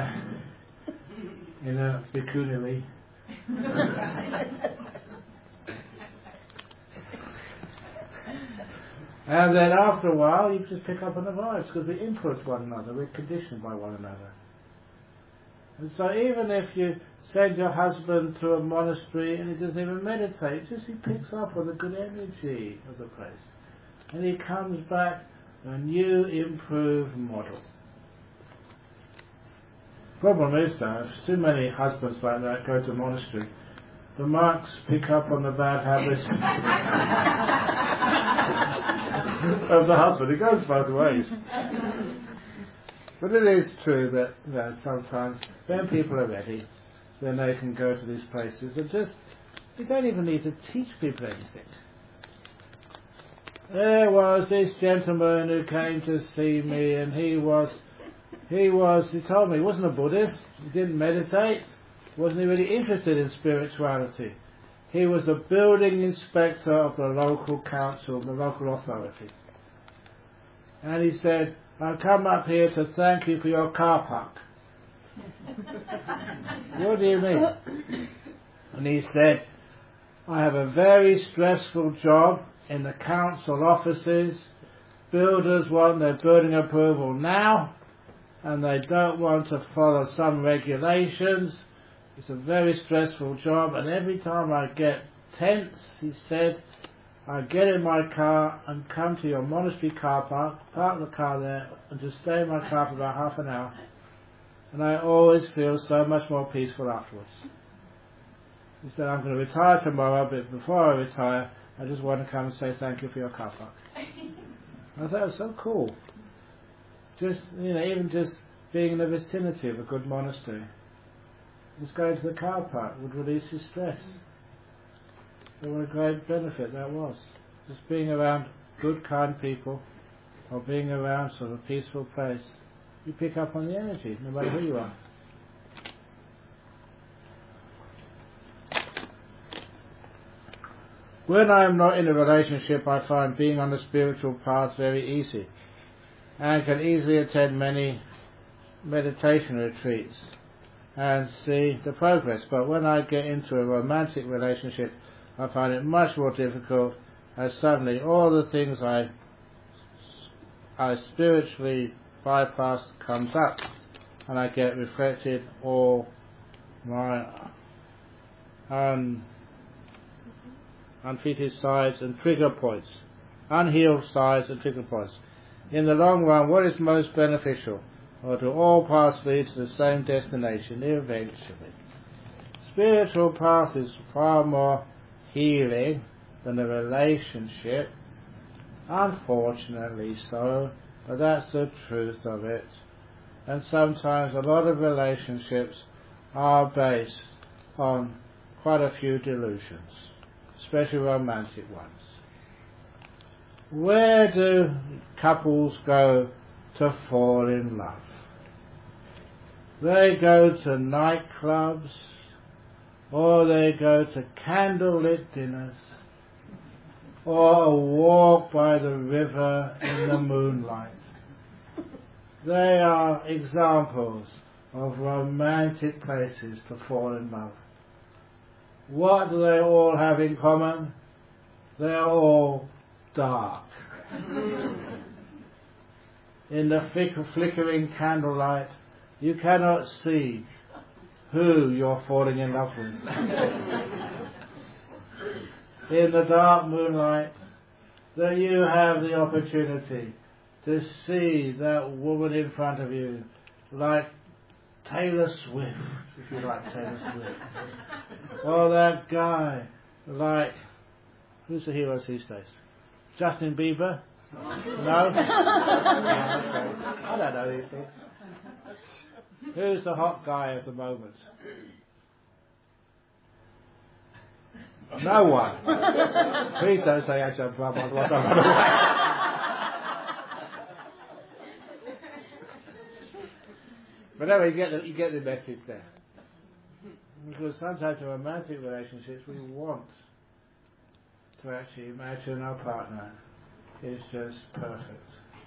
a bhikkhunery. And then after a while, you just pick up on the vibes because we influence one another, we're conditioned by one another. And so even if you send your husband to a monastery and he doesn't even meditate, just he picks up on the good energy of the place. And he comes back a new, improved model. Problem is though, if too many husbands like that go to a monastery, the monks pick up on the bad habits of the husband. It goes both ways. But it is true that sometimes when people are ready, then they can go to these places and just, you don't even need to teach people anything. There was this gentleman who came to see me, and he told me he wasn't a Buddhist, he didn't meditate, wasn't really interested in spirituality. He was a building inspector of the local council, the local authority. And he said, I've come up here to thank you for your car park. What do you mean? And he said, I have a very stressful job in the council offices. Builders want their building approval now, and they don't want to follow some regulations. It's a very stressful job, and every time I get tense, he said, I get in my car and come to your monastery car park the car there, and just stay in my car for about half an hour. And I always feel so much more peaceful afterwards. He said, I'm going to retire tomorrow, but before I retire, I just want to come and say thank you for your car park. I thought it was so cool. Just, even just being in the vicinity of a good monastery. Just going to the car park would release his stress. So what a great benefit that was. Just being around good, kind people, or being around sort of a peaceful place, you pick up on the energy, no matter who you are. When I am not in a relationship, I find being on the spiritual path very easy, and can easily attend many meditation retreats. and see the progress. But when I get into a romantic relationship, I find it much more difficult, as suddenly all the things I spiritually bypassed comes up, and I get reflected all my untreated sides and trigger points, unhealed sides and trigger points. In the long run, what is most beneficial? Or do all paths lead to the same destination eventually? Spiritual path is far more healing than a relationship, unfortunately so, but that's the truth of it. And sometimes a lot of relationships are based on quite a few delusions, especially romantic ones. Where do couples go to fall in love? They go to nightclubs, or they go to candlelit dinners, or a walk by the river in the moonlight. They are examples of romantic places to fall in love. What do they all have in common? They are all dark. In the flickering candlelight, you cannot see who you're falling in love with. In the dark moonlight, that you have the opportunity to see that woman in front of you, like Taylor Swift, if you like Taylor Swift, or that guy, like, who's the heroes these days? Justin Bieber? No? Okay. I don't know these things. Who's the hot guy at the moment? No one. Please don't say Ajahn Brahman whilst I'm away. But anyway, you get the message there. Because sometimes in romantic relationships we want to actually imagine our partner is just perfect.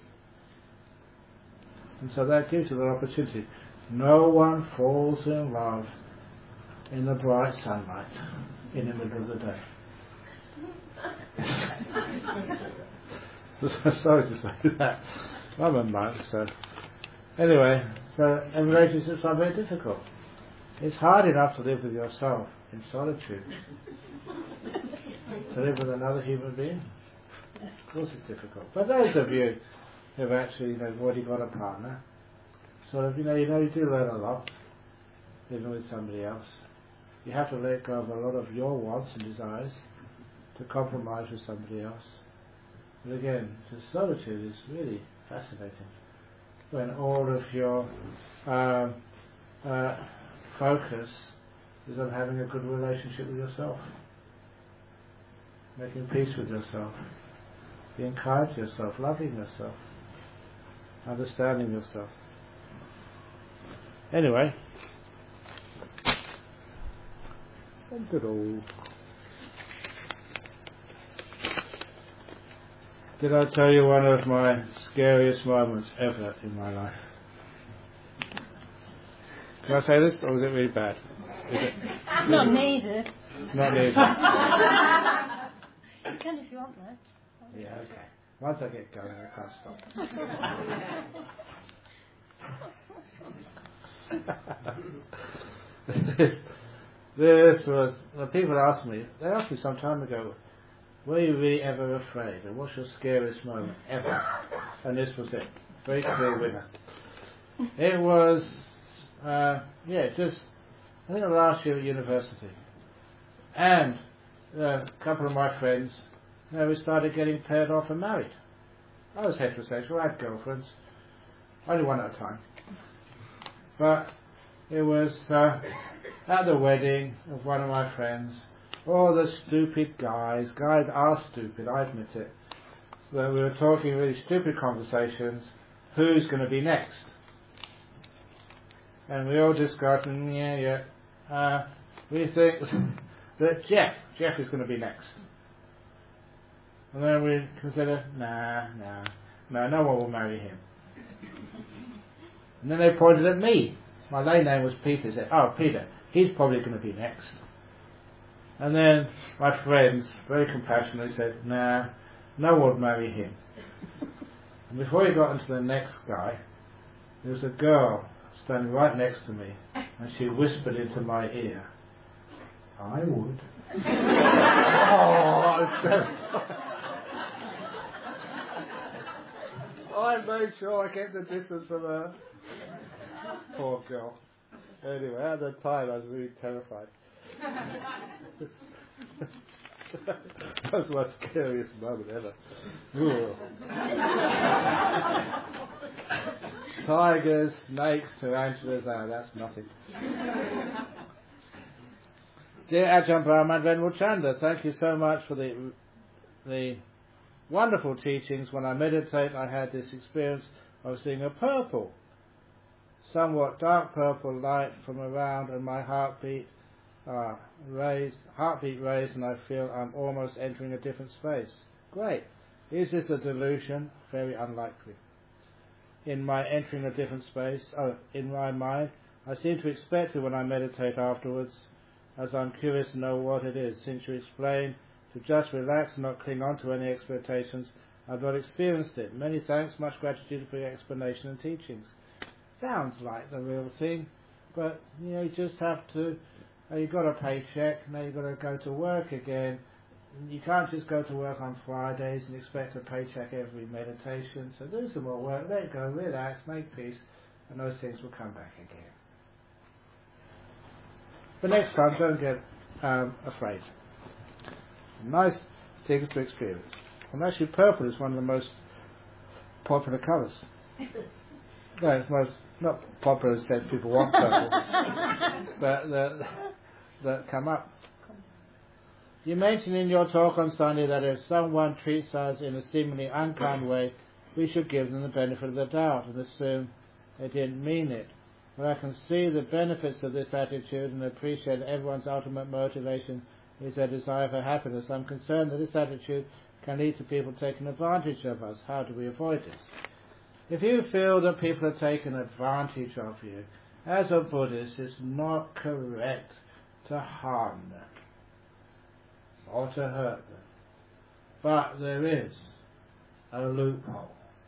And so that gives you the opportunity. No one falls in love in the bright sunlight in the middle of the day. Sorry to say that. I'm a monk, so anyway, and relationships are very difficult. It's hard enough to live with yourself in solitude. To live with another human being, of course it's difficult. But those of you who've actually already got a partner, sort of, you do learn a lot living with somebody else. You have to let go of a lot of your wants and desires to compromise with somebody else. But again, the solitude is really fascinating. When all of your focus is on having a good relationship with yourself, making peace with yourself, being kind to yourself, loving yourself, understanding yourself. Anyway, good old. Did I tell you one of my scariest moments ever in my life? Can I say this, or is it really bad? Is it? Not needed. Not needed. You can if you want that. Yeah, okay. Once I get going, I can't stop. This was, when people asked me, they asked me some time ago, were you really ever afraid? And what's your scariest moment ever? And this was it. Very clear winner. It was, just, I think last year at university. And a couple of my friends, we started getting paired off and married. I was heterosexual, I had girlfriends. Only one at a time. But it was at the wedding of one of my friends. All the stupid guys are stupid, I admit it. But we were talking really stupid conversations. Who's going to be next? And we all discussed, we think that Jeff is going to be next. And then we consider, no one will marry him. And then they pointed at me. my lay name was Peter. He said, "Oh, Peter, he's probably going to be next." And then my friends, very compassionately, said, "Nah, no one would marry him." And before he got into the next guy, there was a girl standing right next to me, and she whispered into my ear, "I would." I made sure I kept a distance from her. Poor girl. Anyway, at the time I was really terrified. That was my scariest moment ever. Tigers, snakes, tarantulas, that's nothing. Dear Ajahn Brahman Venerable Chanda, thank you so much for the wonderful teachings. When I meditate, I had this experience of seeing a purple, somewhat dark purple light from around, and my heartbeat raised, and I feel I'm almost entering a different space. Great. Is this a delusion? Very unlikely. In my entering a different space, in my mind, I seem to expect it when I meditate afterwards, as I'm curious to know what it is. Since you explained to just relax and not cling on to any expectations, I've not experienced it. Many thanks, much gratitude for your explanation and teachings. Sounds like the real thing, but you just have to. You've got a paycheck, now you've got to go to work again. You can't just go to work on Fridays and expect a paycheck every meditation. So do some more work, let go, relax, make peace, and those things will come back again. But next time, don't get afraid. Nice things to experience. And actually purple is one of the most popular colours. No, it's most, not popular as says people want purple, but that come up. You mentioned in your talk on Sunday that if someone treats us in a seemingly unkind way, we should give them the benefit of the doubt and assume they didn't mean it. But I can see the benefits of this attitude and appreciate that everyone's ultimate motivation is their desire for happiness. I'm concerned that this attitude can lead to people taking advantage of us. How do we avoid this? If you feel that people are taking advantage of you, as a Buddhist, it's not correct to harm them or to hurt them. But there is a loophole.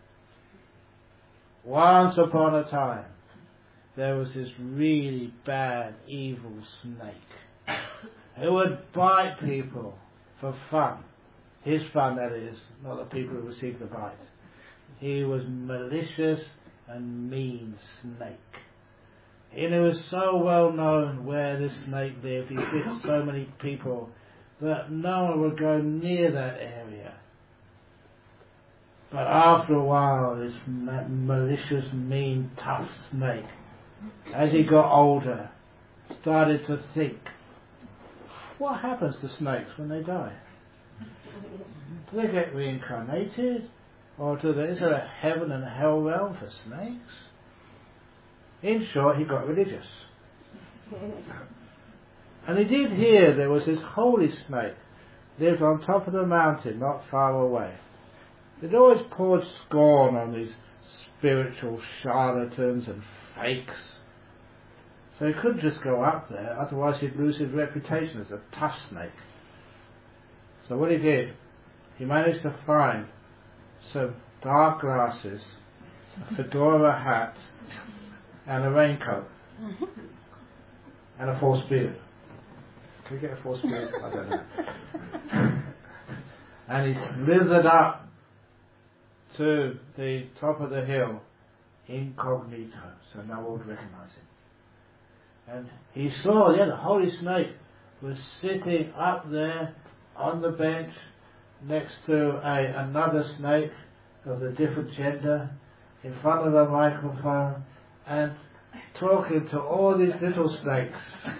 Once upon a time, there was this really bad, evil snake who would bite people for fun. His fun, that is, not the people who received the bite. He was malicious and mean snake. And it was so well known where this snake lived. He bit so many people that no one would go near that area. But after a while, this malicious, mean, tough snake, as he got older, started to think, what happens to snakes when they die? Do they get reincarnated? Or is there a heaven and a hell realm for snakes? In short, he got religious. And he did hear there was this holy snake, lived on top of the mountain not far away. It always poured scorn on these spiritual charlatans and fakes. So he couldn't just go up there, otherwise he'd lose his reputation as a tough snake. So what he did, he managed to find some dark glasses, a fedora hat, and a raincoat, and a false beard. Can we get a false beard? I don't know. And he slithered up to the top of the hill, incognito, so no one would recognize him. And he saw, the holy snake was sitting up there on the bench next to another snake of a different gender in front of a microphone and talking to all these little snakes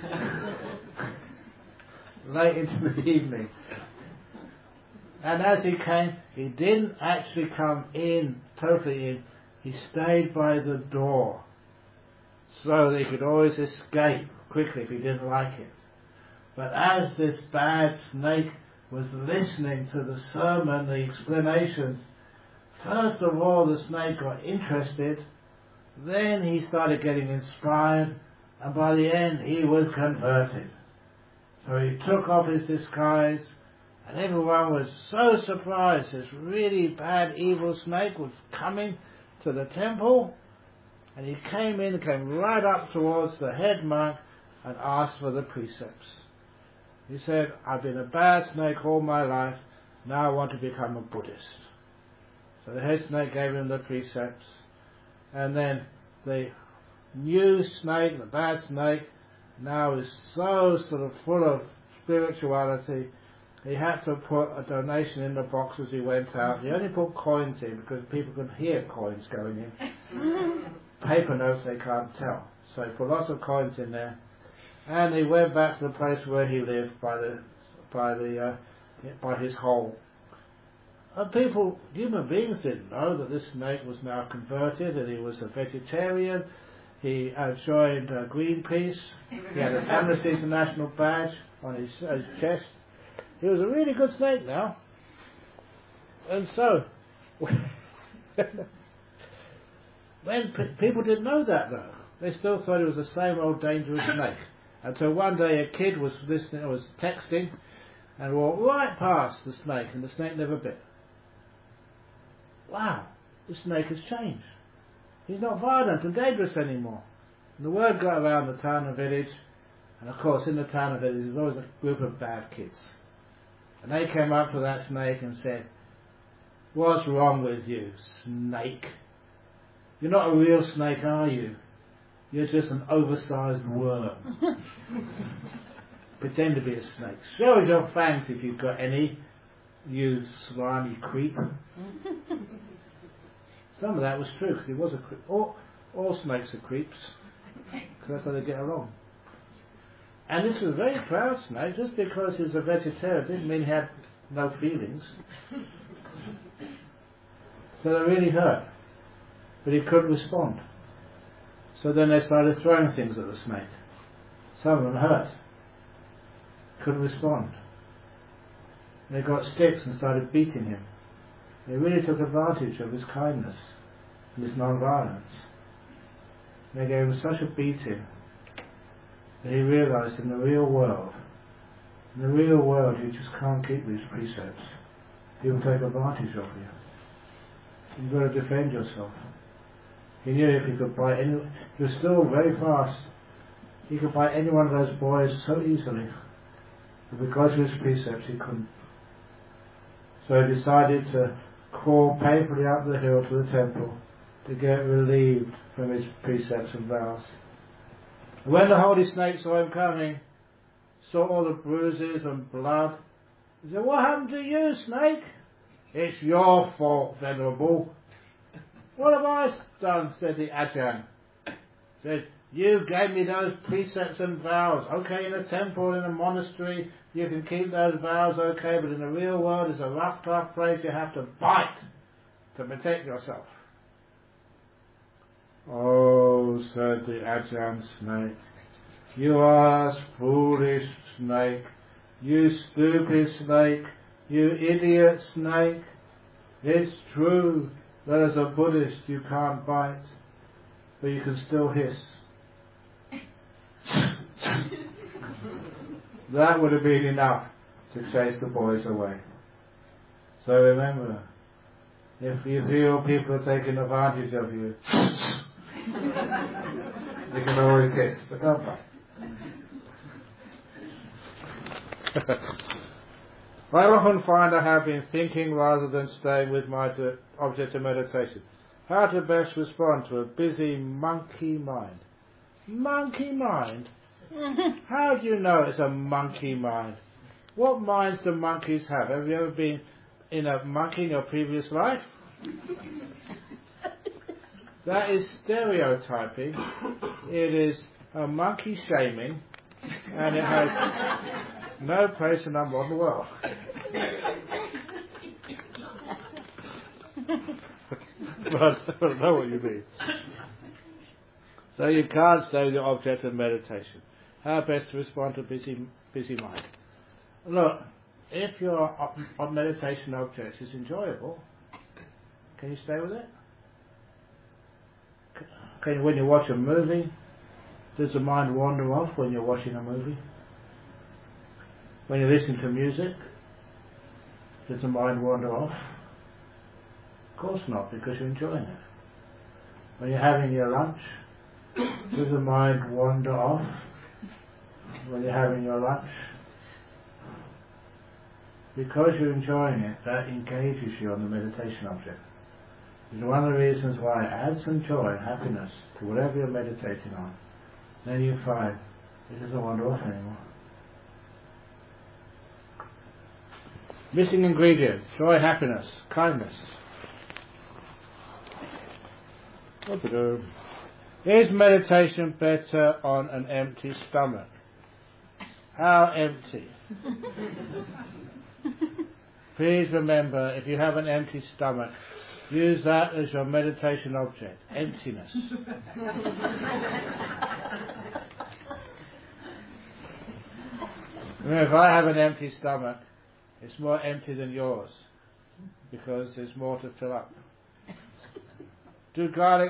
late into the evening. And as he came, he didn't actually come in, totally in, he stayed by the door so that he could always escape quickly if he didn't like it. But as this bad snake was listening to the sermon, the explanations, first of all the snake got interested, Then he started getting inspired, and by the end he was converted. So he took off his disguise, and everyone was so surprised this really bad evil snake was coming to the temple, and he came right up towards the head monk and asked for the precepts. He said, I've been a bad snake all my life, now I want to become a Buddhist. So the head snake gave him the precepts, and then the new snake, the bad snake, now is so sort of full of spirituality, he had to put a donation in the box as he went out. He only put coins in because people could hear coins going in. Paper notes they can't tell. So he put lots of coins in there. And he went back to the place where he lived by his hole. And human beings didn't know that this snake was now converted and he was a vegetarian. He joined Greenpeace. He had an Amnesty International badge on his chest. He was a really good snake now. And so, when people didn't know that though, they still thought it was the same old dangerous snake. Until one day a kid was texting and walked right past the snake, and the snake never bit. Wow, the snake has changed. He's not violent and dangerous anymore. And the word got around the town and village, and of course in the town and village there's always a group of bad kids. And they came up to that snake and said, what's wrong with you, snake? You're not a real snake, are you? You're just an oversized worm. Pretend to be a snake. Show us your fangs if you've got any, you slimy creep. Some of that was true, because he was a creep. All snakes are creeps, because that's how they get along. And this was a very proud snake. Just because he was a vegetarian didn't mean he had no feelings. So they really hurt. But he couldn't respond. So then they started throwing things at the snake. Some of them hurt. Couldn't respond. They got sticks and started beating him. They really took advantage of his kindness and his non-violence. They gave him such a beating that he realized in the real world you just can't keep these precepts. People take advantage of you. You've got to defend yourself. He knew if he could bite anyone, he was still very fast. He could bite any one of those boys so easily. But because of his precepts he couldn't. So he decided to crawl painfully up the hill to the temple to get relieved from his precepts and vows. And when the holy snake saw him coming, saw all the bruises and blood, he said, what happened to you, snake? It's your fault, Venerable. What have I done? Said the Ajahn. Said, you gave me those precepts and vows. Okay, in a temple, in a monastery, you can keep those vows, okay, but in the real world, it's a rough, tough place, you have to bite to protect yourself. Oh, said the Ajahn snake, you are foolish snake, you stupid snake, you idiot snake. It's true that as a Buddhist you can't bite, but you can still hiss. That would have been enough to chase the boys away. So remember, if you feel people are taking advantage of you, you can always hiss, but don't bite. I often find I have been thinking rather than staying with my object of meditation. How to best respond to a busy monkey mind. Monkey mind? How do you know it's a monkey mind? What minds do monkeys have? Have you ever been in a monkey in your previous life? That is stereotyping. It is a monkey shaming, and it has no place in our modern world. But I know what you mean. So you can't stay with your object of meditation. How best to respond to busy mind? Look, if your meditation object is enjoyable, can you stay with it? Okay, when you watch a movie, does the mind wander off when you're watching a movie? When you listen to music, does the mind wander off? Of course not, because you're enjoying it. When you're having your lunch, does the mind wander off when you're having your lunch? Because you're enjoying it, that engages you on the meditation object. It's one of the reasons why it adds some joy and happiness to whatever you're meditating on. Then you find it doesn't wander off anymore. Missing ingredient: joy, happiness, kindness. Is meditation better on an empty stomach? How empty? Please remember, if you have an empty stomach, use that as your meditation object. Emptiness. Remember, if I have an empty stomach, it's more empty than yours, because there's more to fill up. Do garlic,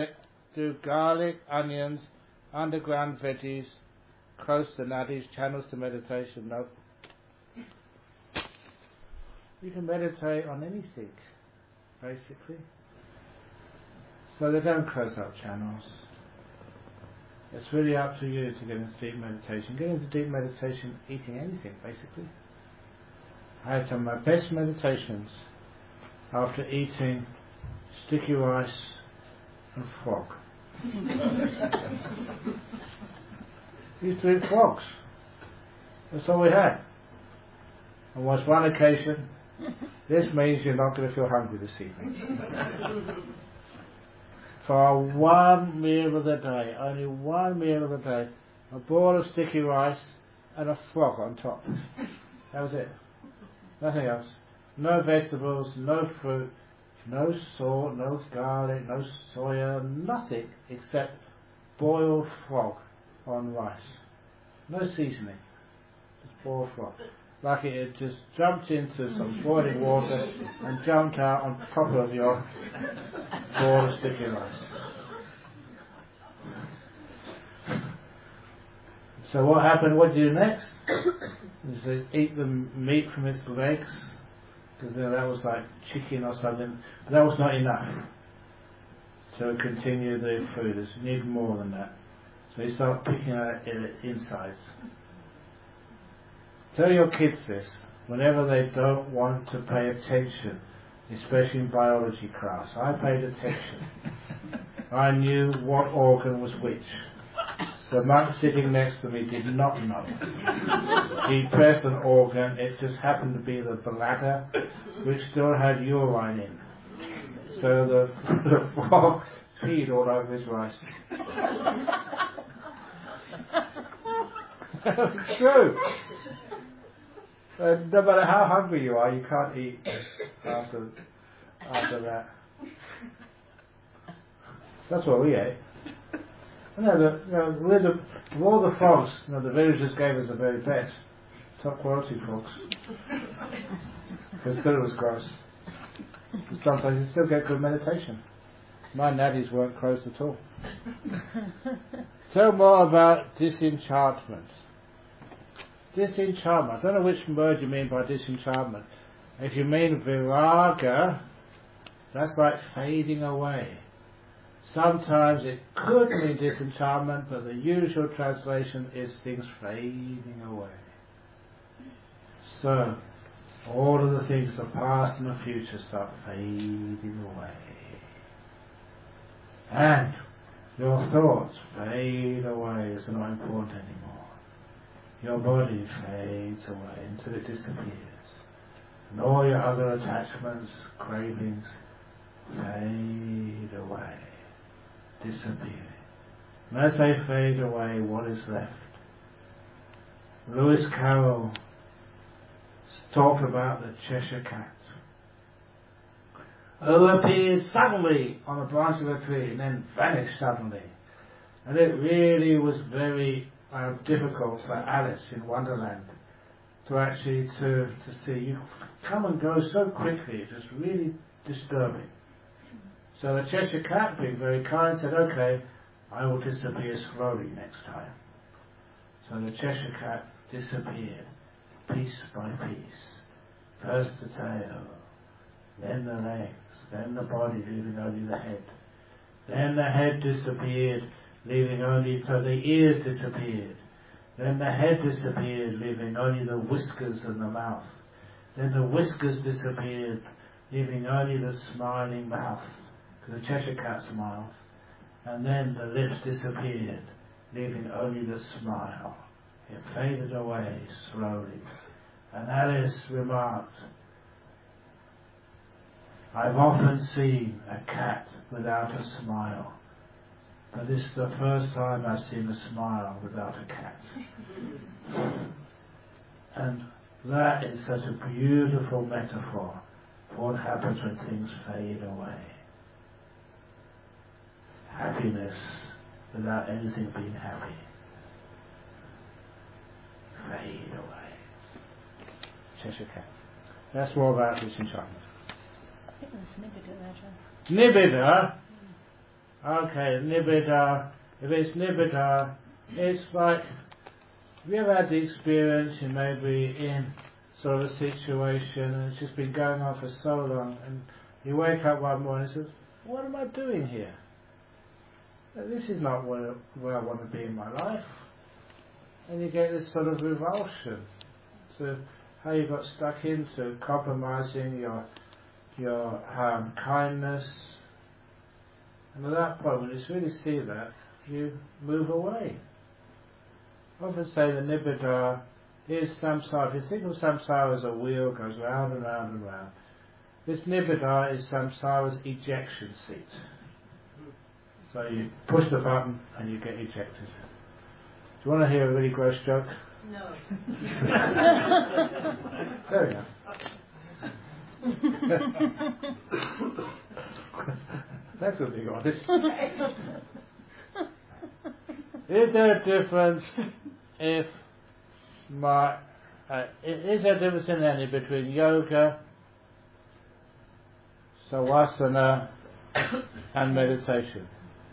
onions, underground veggies, close to nadis, channels to meditation? No. You can meditate on anything, basically. So they don't close up channels. It's really up to you to get into deep meditation. Get into deep meditation eating anything, basically. I had some of my best meditations after eating sticky rice and frog. We used to eat frogs. That's all we had. On one occasion, this means you're not going to feel hungry this evening. For one meal of the day, only one meal of the day, a bowl of sticky rice and a frog on top. That was it. Nothing else. No vegetables, no fruit, no salt, no garlic, no soya, nothing except boiled frog on rice. No seasoning. Just boiled frog. Like it had just jumped into some boiling water and jumped out on top of your bowl of sticky rice. So what happened? What do you do next? Is to eat the meat from its legs, because that was like chicken or something. But that was not enough to continue the food. You need more than that. So you start picking out its insides. Tell your kids this whenever they don't want to pay attention, especially in biology class. I paid attention. I knew what organ was which. The monk sitting next to me did not know. He pressed an organ, it just happened to be the bladder, which still had urine in. So the frog peed all over his rice. It's true. No matter how hungry you are, you can't eat after that. That's what we ate. Of all the frogs, the villagers gave us the very best, top quality frogs. Because still it was gross. Sometimes you still get good meditation. My naddies weren't close at all. Tell more about disenchantment. Disenchantment. I don't know which word you mean by disenchantment. If you mean viraga, that's like fading away. Sometimes it could mean disenchantment, but the usual translation is things fading away. So, all of the things, the past and the future, start fading away. And your thoughts fade away as they're not important anymore. Your body fades away until it disappears. And all your other attachments, cravings, fade away. Disappear. And as they fade away, what is left? Lewis Carroll talked about the Cheshire Cat, who appeared suddenly on a branch of a tree and then vanished suddenly. And it really was very difficult for Alice in Wonderland to actually to see you come and go so quickly. It was really disturbing. So the Cheshire Cat, being very kind, said, okay, I will disappear slowly next time. So the Cheshire Cat disappeared, piece by piece. First the tail, then the legs, then the body, leaving only the head. Then the head disappeared, leaving only, so the ears disappeared. Then the head disappeared, leaving only the whiskers and the mouth. Then the whiskers disappeared, leaving only the smiling mouth, because the Cheshire Cat smiles. And then the lips disappeared, leaving only the smile. It faded away slowly. And Alice remarked, I've often seen a cat without a smile, but this is the first time I've seen a smile without a cat. And that is such a beautiful metaphor for what happens when things fade away. Happiness without anything being happy. Fade away. Cheshire Cat. That's more about disenchantment. I think it was Nibbida. Nibbida? Okay, Nibbida. If it's Nibbida, it's like, have you ever had the experience, you may be in sort of a situation and it's just been going on for so long, and you wake up one morning and says, what am I doing here? This is not where I want to be in my life. And you get this sort of revulsion to how you got stuck into compromising your kindness. And at that point, when you really see that, you move away. I often say the Nibbida is samsara. If you think of samsara as a wheel, goes round and round and round. This Nibbida is samsara's ejection seat. So you push the button and you get ejected. Do you want to hear a really gross joke? No. There we go. That's what being honest. Is there a difference is there a difference in any between yoga, savasana, and meditation?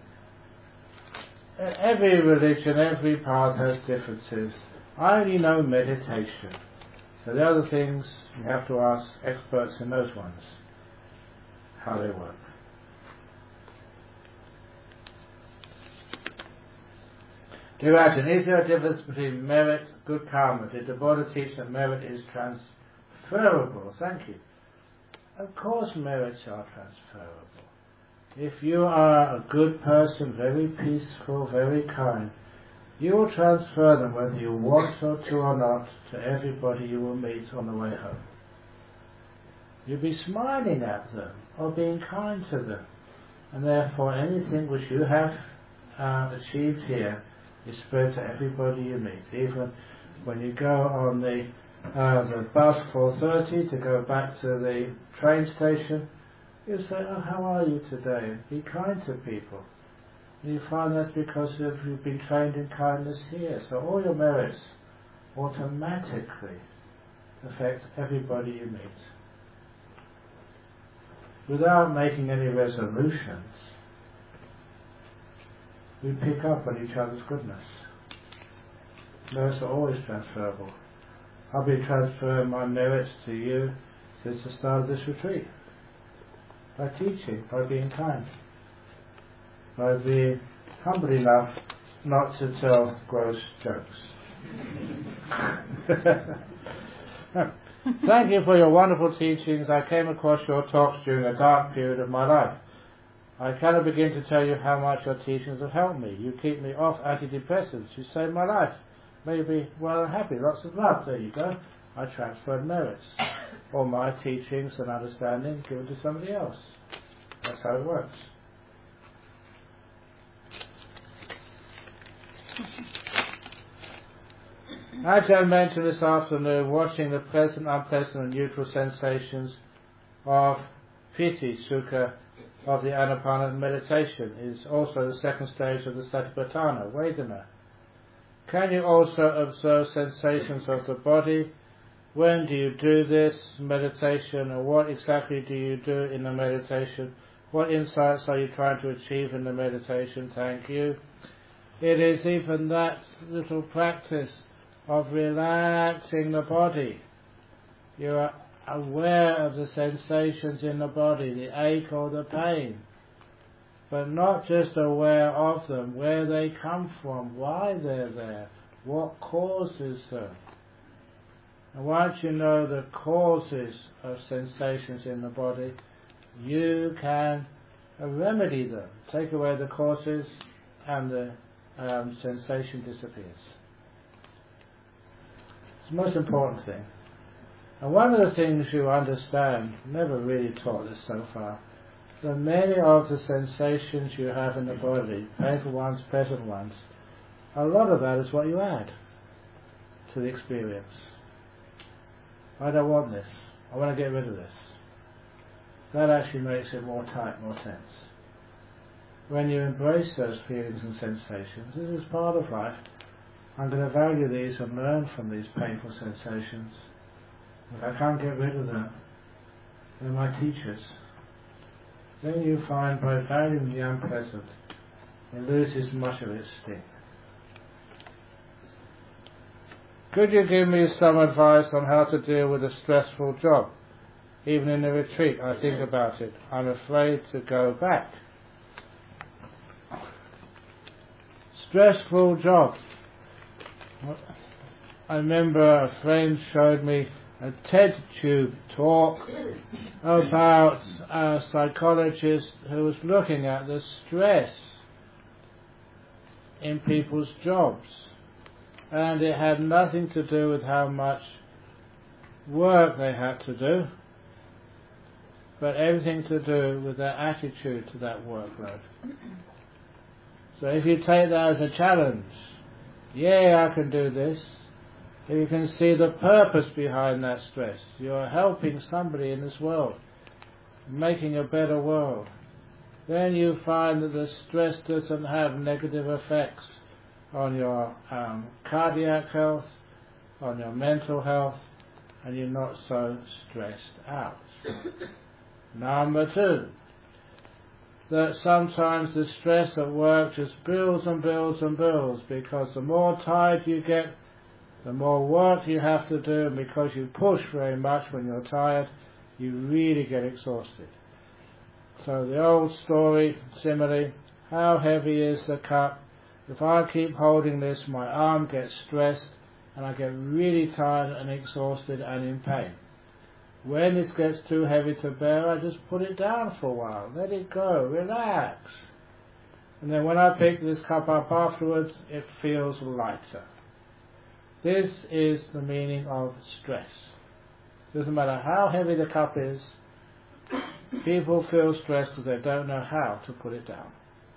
Every religion, every path has differences. I only know meditation. So the other things, you have to ask experts in those ones, how they work. Imagine, is there a difference between merit, good karma? Did the Buddha teach that merit is transferable? Thank you. Of course merits are transferable. If you are a good person, very peaceful, very kind, you will transfer them whether you want to or not to everybody you will meet on the way home. You'll be smiling at them or being kind to them, and therefore anything which you have achieved here is spread to everybody you meet. Even when you go on the bus 4:30 to go back to the train station, you say, oh, how are you today? Be kind to people. And you find that's because you've been trained in kindness here. So all your merits automatically affect everybody you meet. Without making any resolutions, we pick up on each other's goodness. Merits are always transferable. I've been transferring my merits to you since the start of this retreat. By teaching, by being kind, by being humble enough not to tell gross jokes. Thank you for your wonderful teachings. I came across your talks during a dark period of my life. I cannot begin to tell you how much your teachings have helped me. You keep me off antidepressants. You saved my life. Maybe well and happy. Lots of love. There you go. I transferred merits. All my teachings and understanding given to somebody else. That's how it works. As I mentioned this afternoon, watching the pleasant, unpleasant and neutral sensations of piti, sukha, of the Anapana meditation is also the second stage of the Satipatthana, Vedana. Can you also observe sensations of the body? When do you do this meditation, and what exactly do you do in the meditation? What insights are you trying to achieve in the meditation? Thank you. It is even that little practice of relaxing the body. You are aware of the sensations in the body, the ache or the pain, but not just aware of them, where they come from, why they're there, what causes them. And once you know the causes of sensations in the body, you can remedy them. Take away the causes and the sensation disappears. It's the most important thing. And one of the things you understand, never really taught this so far, that many of the sensations you have in the body, painful ones, pleasant ones, a lot of that is what you add to the experience. I don't want this. I want to get rid of this. That actually makes it more tight, more tense. When you embrace those feelings and sensations, this is part of life. I'm going to value these and learn from these painful sensations. If I can't get rid of them, they're my teachers. Then you find by valuing the unpleasant, it loses much of its sting. Could you give me some advice on how to deal with a stressful job? Even in the retreat, I think about it. I'm afraid to go back. Stressful job. I remember a friend showed me a TED Tube talk about a psychologist who was looking at the stress in people's jobs. And it had nothing to do with how much work they had to do, but everything to do with their attitude to that workload. So if you take that as a challenge, yeah, I can do this. If you can see the purpose behind that stress, you're helping somebody in this world, making a better world, then you find that the stress doesn't have negative effects on your cardiac health, on your mental health, and you're not so stressed out. Number 2, that sometimes the stress at work just builds and builds and builds, because the more tired you get, the more work you have to do, and because you push very much when you're tired, you really get exhausted. So the old story, simile, how heavy is the cup? If I keep holding this, my arm gets stressed, and I get really tired and exhausted and in pain. When it gets too heavy to bear, I just put it down for a while, let it go, relax. And then when I pick this cup up afterwards, it feels lighter. This is the meaning of stress. Doesn't matter how heavy the cup is, people feel stressed because they don't know how to put it down.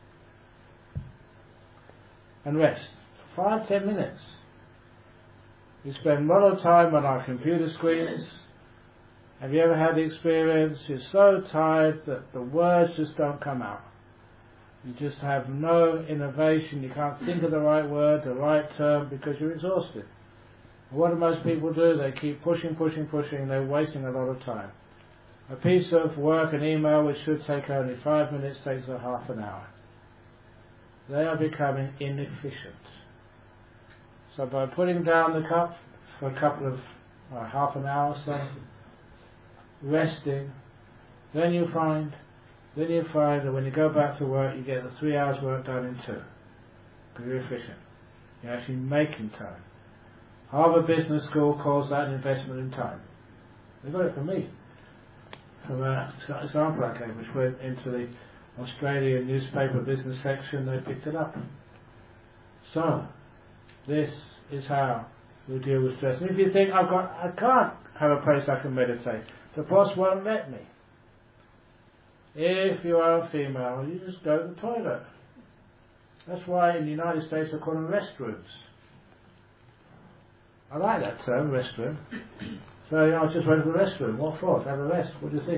And rest. 5-10 minutes. We spend a lot of time on our computer screens. Have you ever had the experience you're so tired that the words just don't come out? You just have no innovation, you can't think of the right word, the right term, because you're exhausted. And what do most people do? They keep pushing, they're wasting a lot of time. A piece of work, an email, which should take only 5 minutes, takes a half an hour. They are becoming inefficient. So by putting down the cup for a couple of, half an hour or so, resting, then you find that when you go back to work, you get the 3 hours work done in 2. Because you're efficient. You're actually making time. Harvard Business School calls that an investment in time. They got it from me. From an example I gave, which went into the Australian newspaper business section, they picked it up. So, this is how we deal with stress. And if you think, I can't have a place I can meditate, the boss won't let me. If you are a female, you just go to the toilet. That's why in the United States they call them restrooms. I like that term, restroom. So I just went to the restroom. What for? To have a rest. What do you think?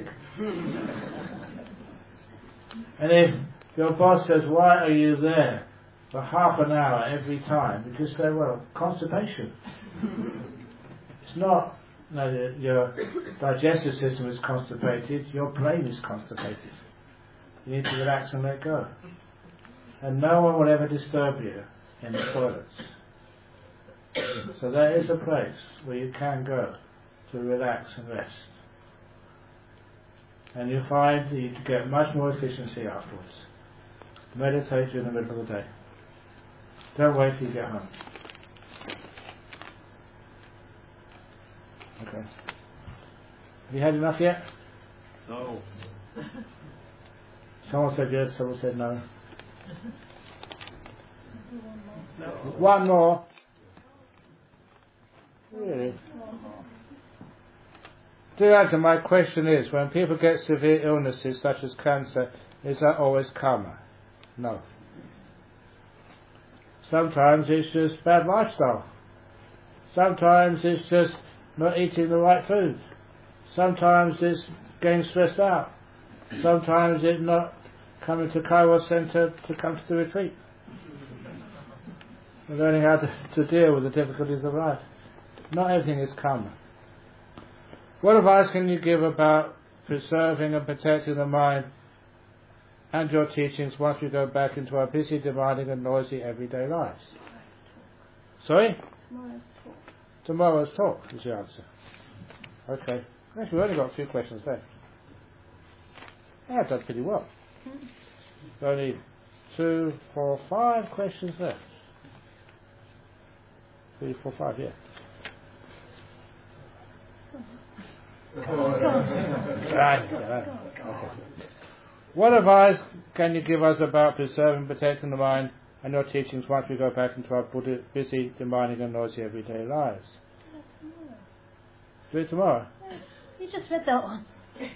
And if your boss says, why are you there for half an hour every time? You just say, well, constipation. It's not your digestive system is constipated, your brain is constipated. You need to relax and let go. And no one will ever disturb you in the toilets. So there is a place where you can go to relax and rest. And you find that you get much more efficiency afterwards. Meditate in the middle of the day. Don't wait till you get home. Okay. Have you had enough yet? No. Someone said yes, someone said no. No. One more. Really? To answer, my question is, when people get severe illnesses such as cancer, is that always karma? No. Sometimes it's just bad lifestyle. Sometimes it's just not eating the right food. Sometimes it's getting stressed out. Sometimes it's not coming to Kairos Center to come to the retreat. We're learning how to deal with the difficulties of life. Not everything is karma. What advice can you give about preserving and protecting the mind and your teachings once we go back into our busy, demanding and noisy everyday lives? Sorry? Tomorrow's talk is the answer. Okay. Actually, we've only got a few questions left. I've done pretty well. Only 2, 4, 5 questions left. 3, 4, 5, yeah. Okay. What advice can you give us about preserving and protecting the mind and your teachings once we go back into our busy, demanding and noisy everyday lives? Do it tomorrow. You just read that one.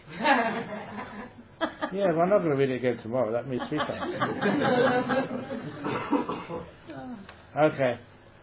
Yeah, well, I'm not going to read it again tomorrow. That means 3 times. Okay.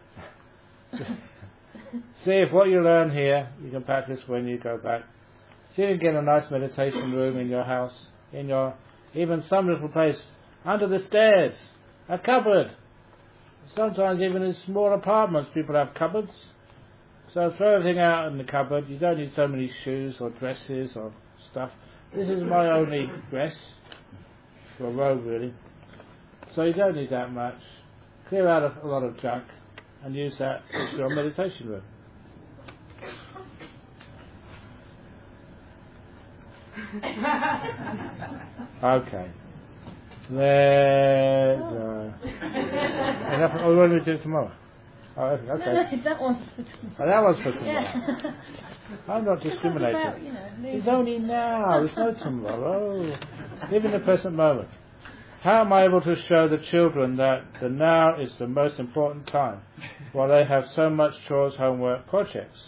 See if what you learn here you can practice when you go back. See if you can get a nice meditation room in your house, in your even some little place under the stairs, a cupboard. Sometimes even in small apartments people have cupboards. So throw everything out in the cupboard. You don't need so many shoes or dresses or stuff. This is my only dress, or robe really. So you don't need that much. Clear out a lot of junk and use that as your meditation room. Okay. There. Enough. Oh, what do we do tomorrow? Oh, okay. No, that one's for tomorrow. Oh, that one's for tomorrow. Yeah. I'm not discriminating. About, It's only now. There's no tomorrow. Live in the present moment. How am I able to show the children that the now is the most important time, while they have so much chores, homework, projects?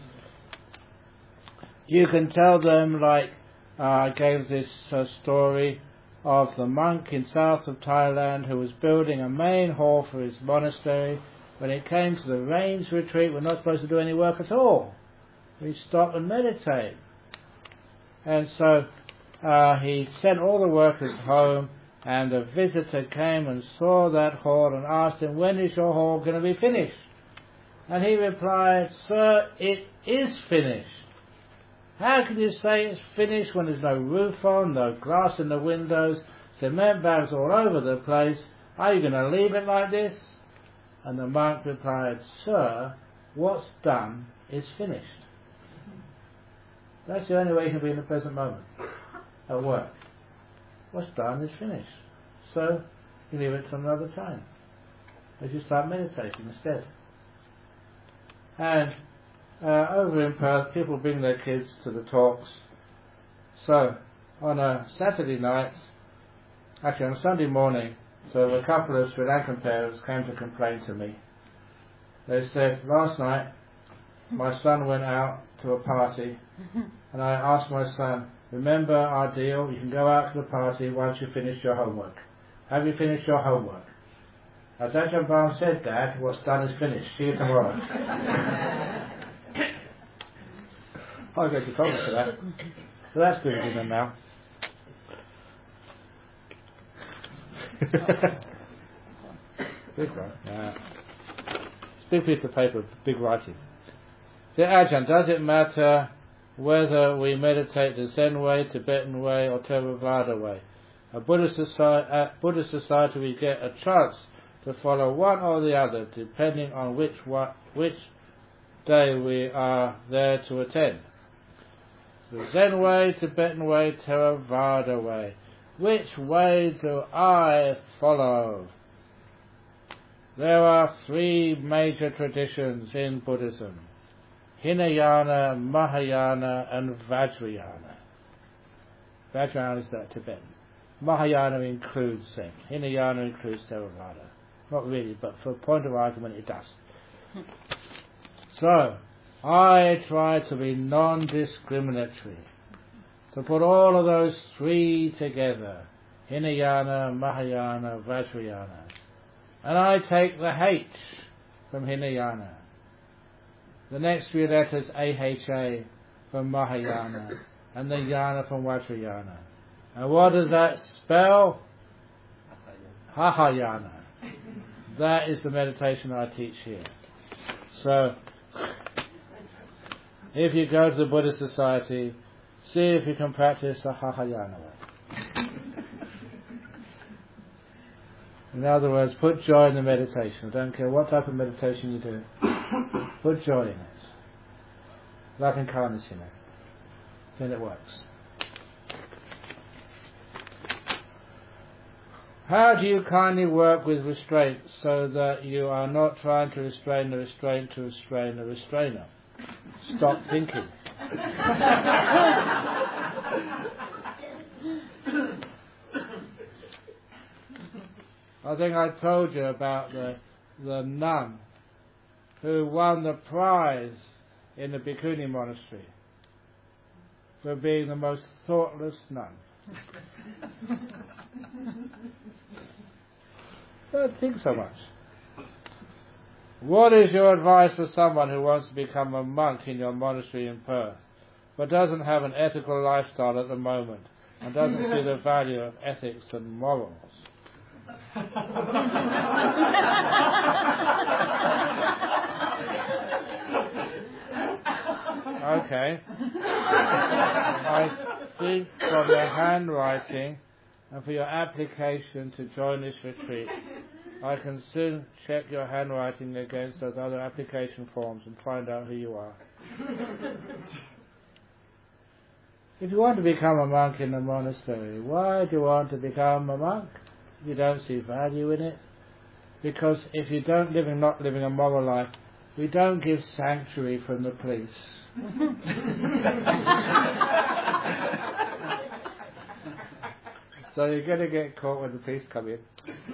You can tell them, like I gave this story of the monk in south of Thailand who was building a main hall for his monastery. When it came to the rains retreat, we're not supposed to do any work at all. We stop and meditate. And so he sent all the workers home, and a visitor came and saw that hall and asked him, "When is your hall going to be finished?" And he replied, "Sir, it is finished. How can you say it's finished when there's no roof on, no glass in the windows, cement bags all over the place? Are you going to leave it like this?" And the monk replied, "Sir, what's done is finished." That's the only way you can be in the present moment at work. What's done is finished. So you leave it to another time. As you start meditating instead. And over in Perth, people bring their kids to the talks. So on a Saturday night, actually on a Sunday morning, so a couple of Sri Lankan parents came to complain to me. They said, "Last night my son went out to a party and I asked my son, 'Remember our deal, you can go out to the party once you finish your homework. Have you finished your homework?' As Ajahn Brahm said, Dad, what's done is finished. See you tomorrow." I'll go to comment for that. So that's good with them now. Big one. Yeah. Big piece of paper, big writing. The Ajahn, does it matter whether we meditate the Zen way, Tibetan way, or Theravada way? At Buddhist society we get a chance to follow one or the other, depending on which day we are there to attend. The Zen way, Tibetan way, Theravada way. Which way do I follow? There are three major traditions in Buddhism: Hinayana, Mahayana and Vajrayana. Vajrayana is that Tibetan. Mahayana includes Zen. Hinayana includes Theravada. Not really, but for point of argument it does. So, I try to be non-discriminatory, to put all of those three together: Hinayana, Mahayana, Vajrayana. And I take the H from Hinayana. The next three letters, AHA, from Mahayana, and the Yana from Vajrayana. And what does that spell? Hahayana. That is the meditation I teach here. So, if you go to the Buddhist society, see if you can practice the Hahayana way. In other words, put joy in the meditation. I don't care what type of meditation you do. Put joy in it. Love and kindness in it. Then it works. How do you kindly work with restraint so that you are not trying to restrain the restraint to restrain the restrainer? Stop thinking. I think I told you about the nun who won the prize in the Bhikkhuni monastery for being the most thoughtless nun. Don't think so much. What is your advice for someone who wants to become a monk in your monastery in Perth, but doesn't have an ethical lifestyle at the moment, and doesn't see the value of ethics and morals? Okay. I see from your handwriting and for your application to join this retreat, I can soon check your handwriting against those other application forms and find out who you are. If you want to become a monk in the monastery, why do you want to become a monk? You don't see value in it. Because if you don't not living a moral life, we don't give sanctuary from the police. So you're going to get caught when the police come in.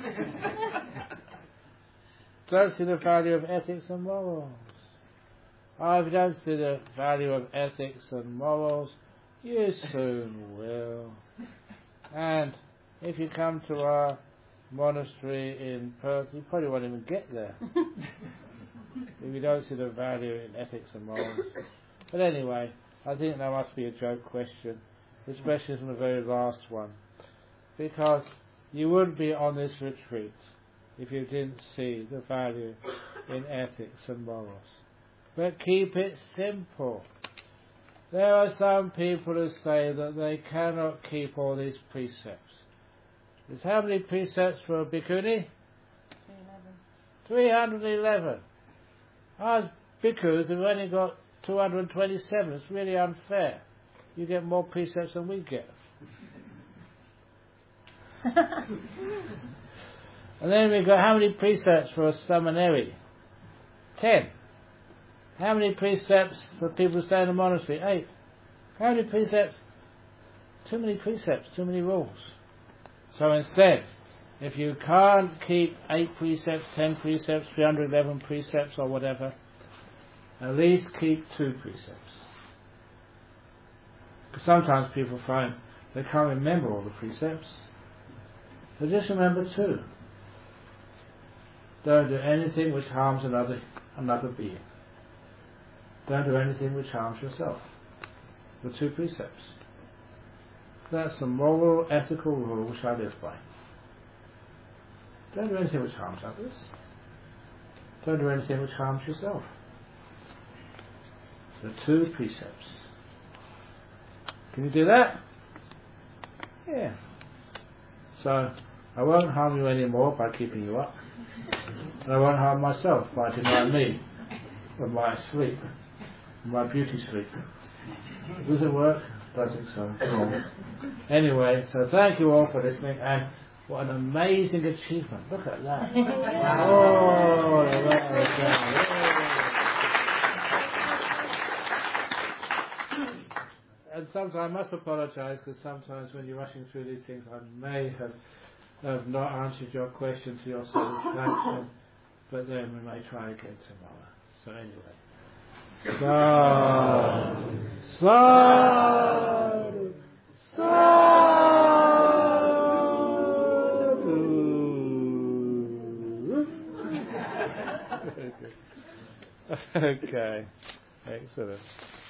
Don't see the value of ethics and morals. If you don't see the value of ethics and morals, you soon will. And if you come to our monastery in Perth, you probably won't even get there. If you don't see the value in ethics and morals. But anyway, I think that must be a joke question, especially from the very last one. Because you wouldn't be on this retreat if you didn't see the value in ethics and morals. But keep it simple. There are some people who say that they cannot keep all these precepts. There's how many precepts for a bhikkhuni? 311. Us bhikkhus have only got 227. It's really unfair. You get more precepts than we get. And then we've got how many precepts for a samaneri? 10. How many precepts for people who stay in a monastery? 8. How many precepts? Too many precepts, too many rules. So instead, if you can't keep 8 precepts, 10 precepts, 311 precepts or whatever, at least keep 2 precepts. Because sometimes people find they can't remember all the precepts. So just remember 2. Don't do anything which harms another being. Don't do anything which harms yourself. The 2 precepts. That's the moral, ethical rule which I live by. Don't do anything which harms others. Don't do anything which harms yourself. The 2 precepts. Can you do that? Yeah. So I won't harm you anymore by keeping you up. And I won't harm myself by denying me of my sleep, my beauty sleep. Does it work? I think so. Anyway, so thank you all for listening, and what an amazing achievement. Look at that. Oh, that was and sometimes I must apologise, because sometimes when you're rushing through these things I may have not answered your question to your satisfaction, but then we may try again tomorrow. So anyway. Sadhu, sadhu. Okay. Excellent.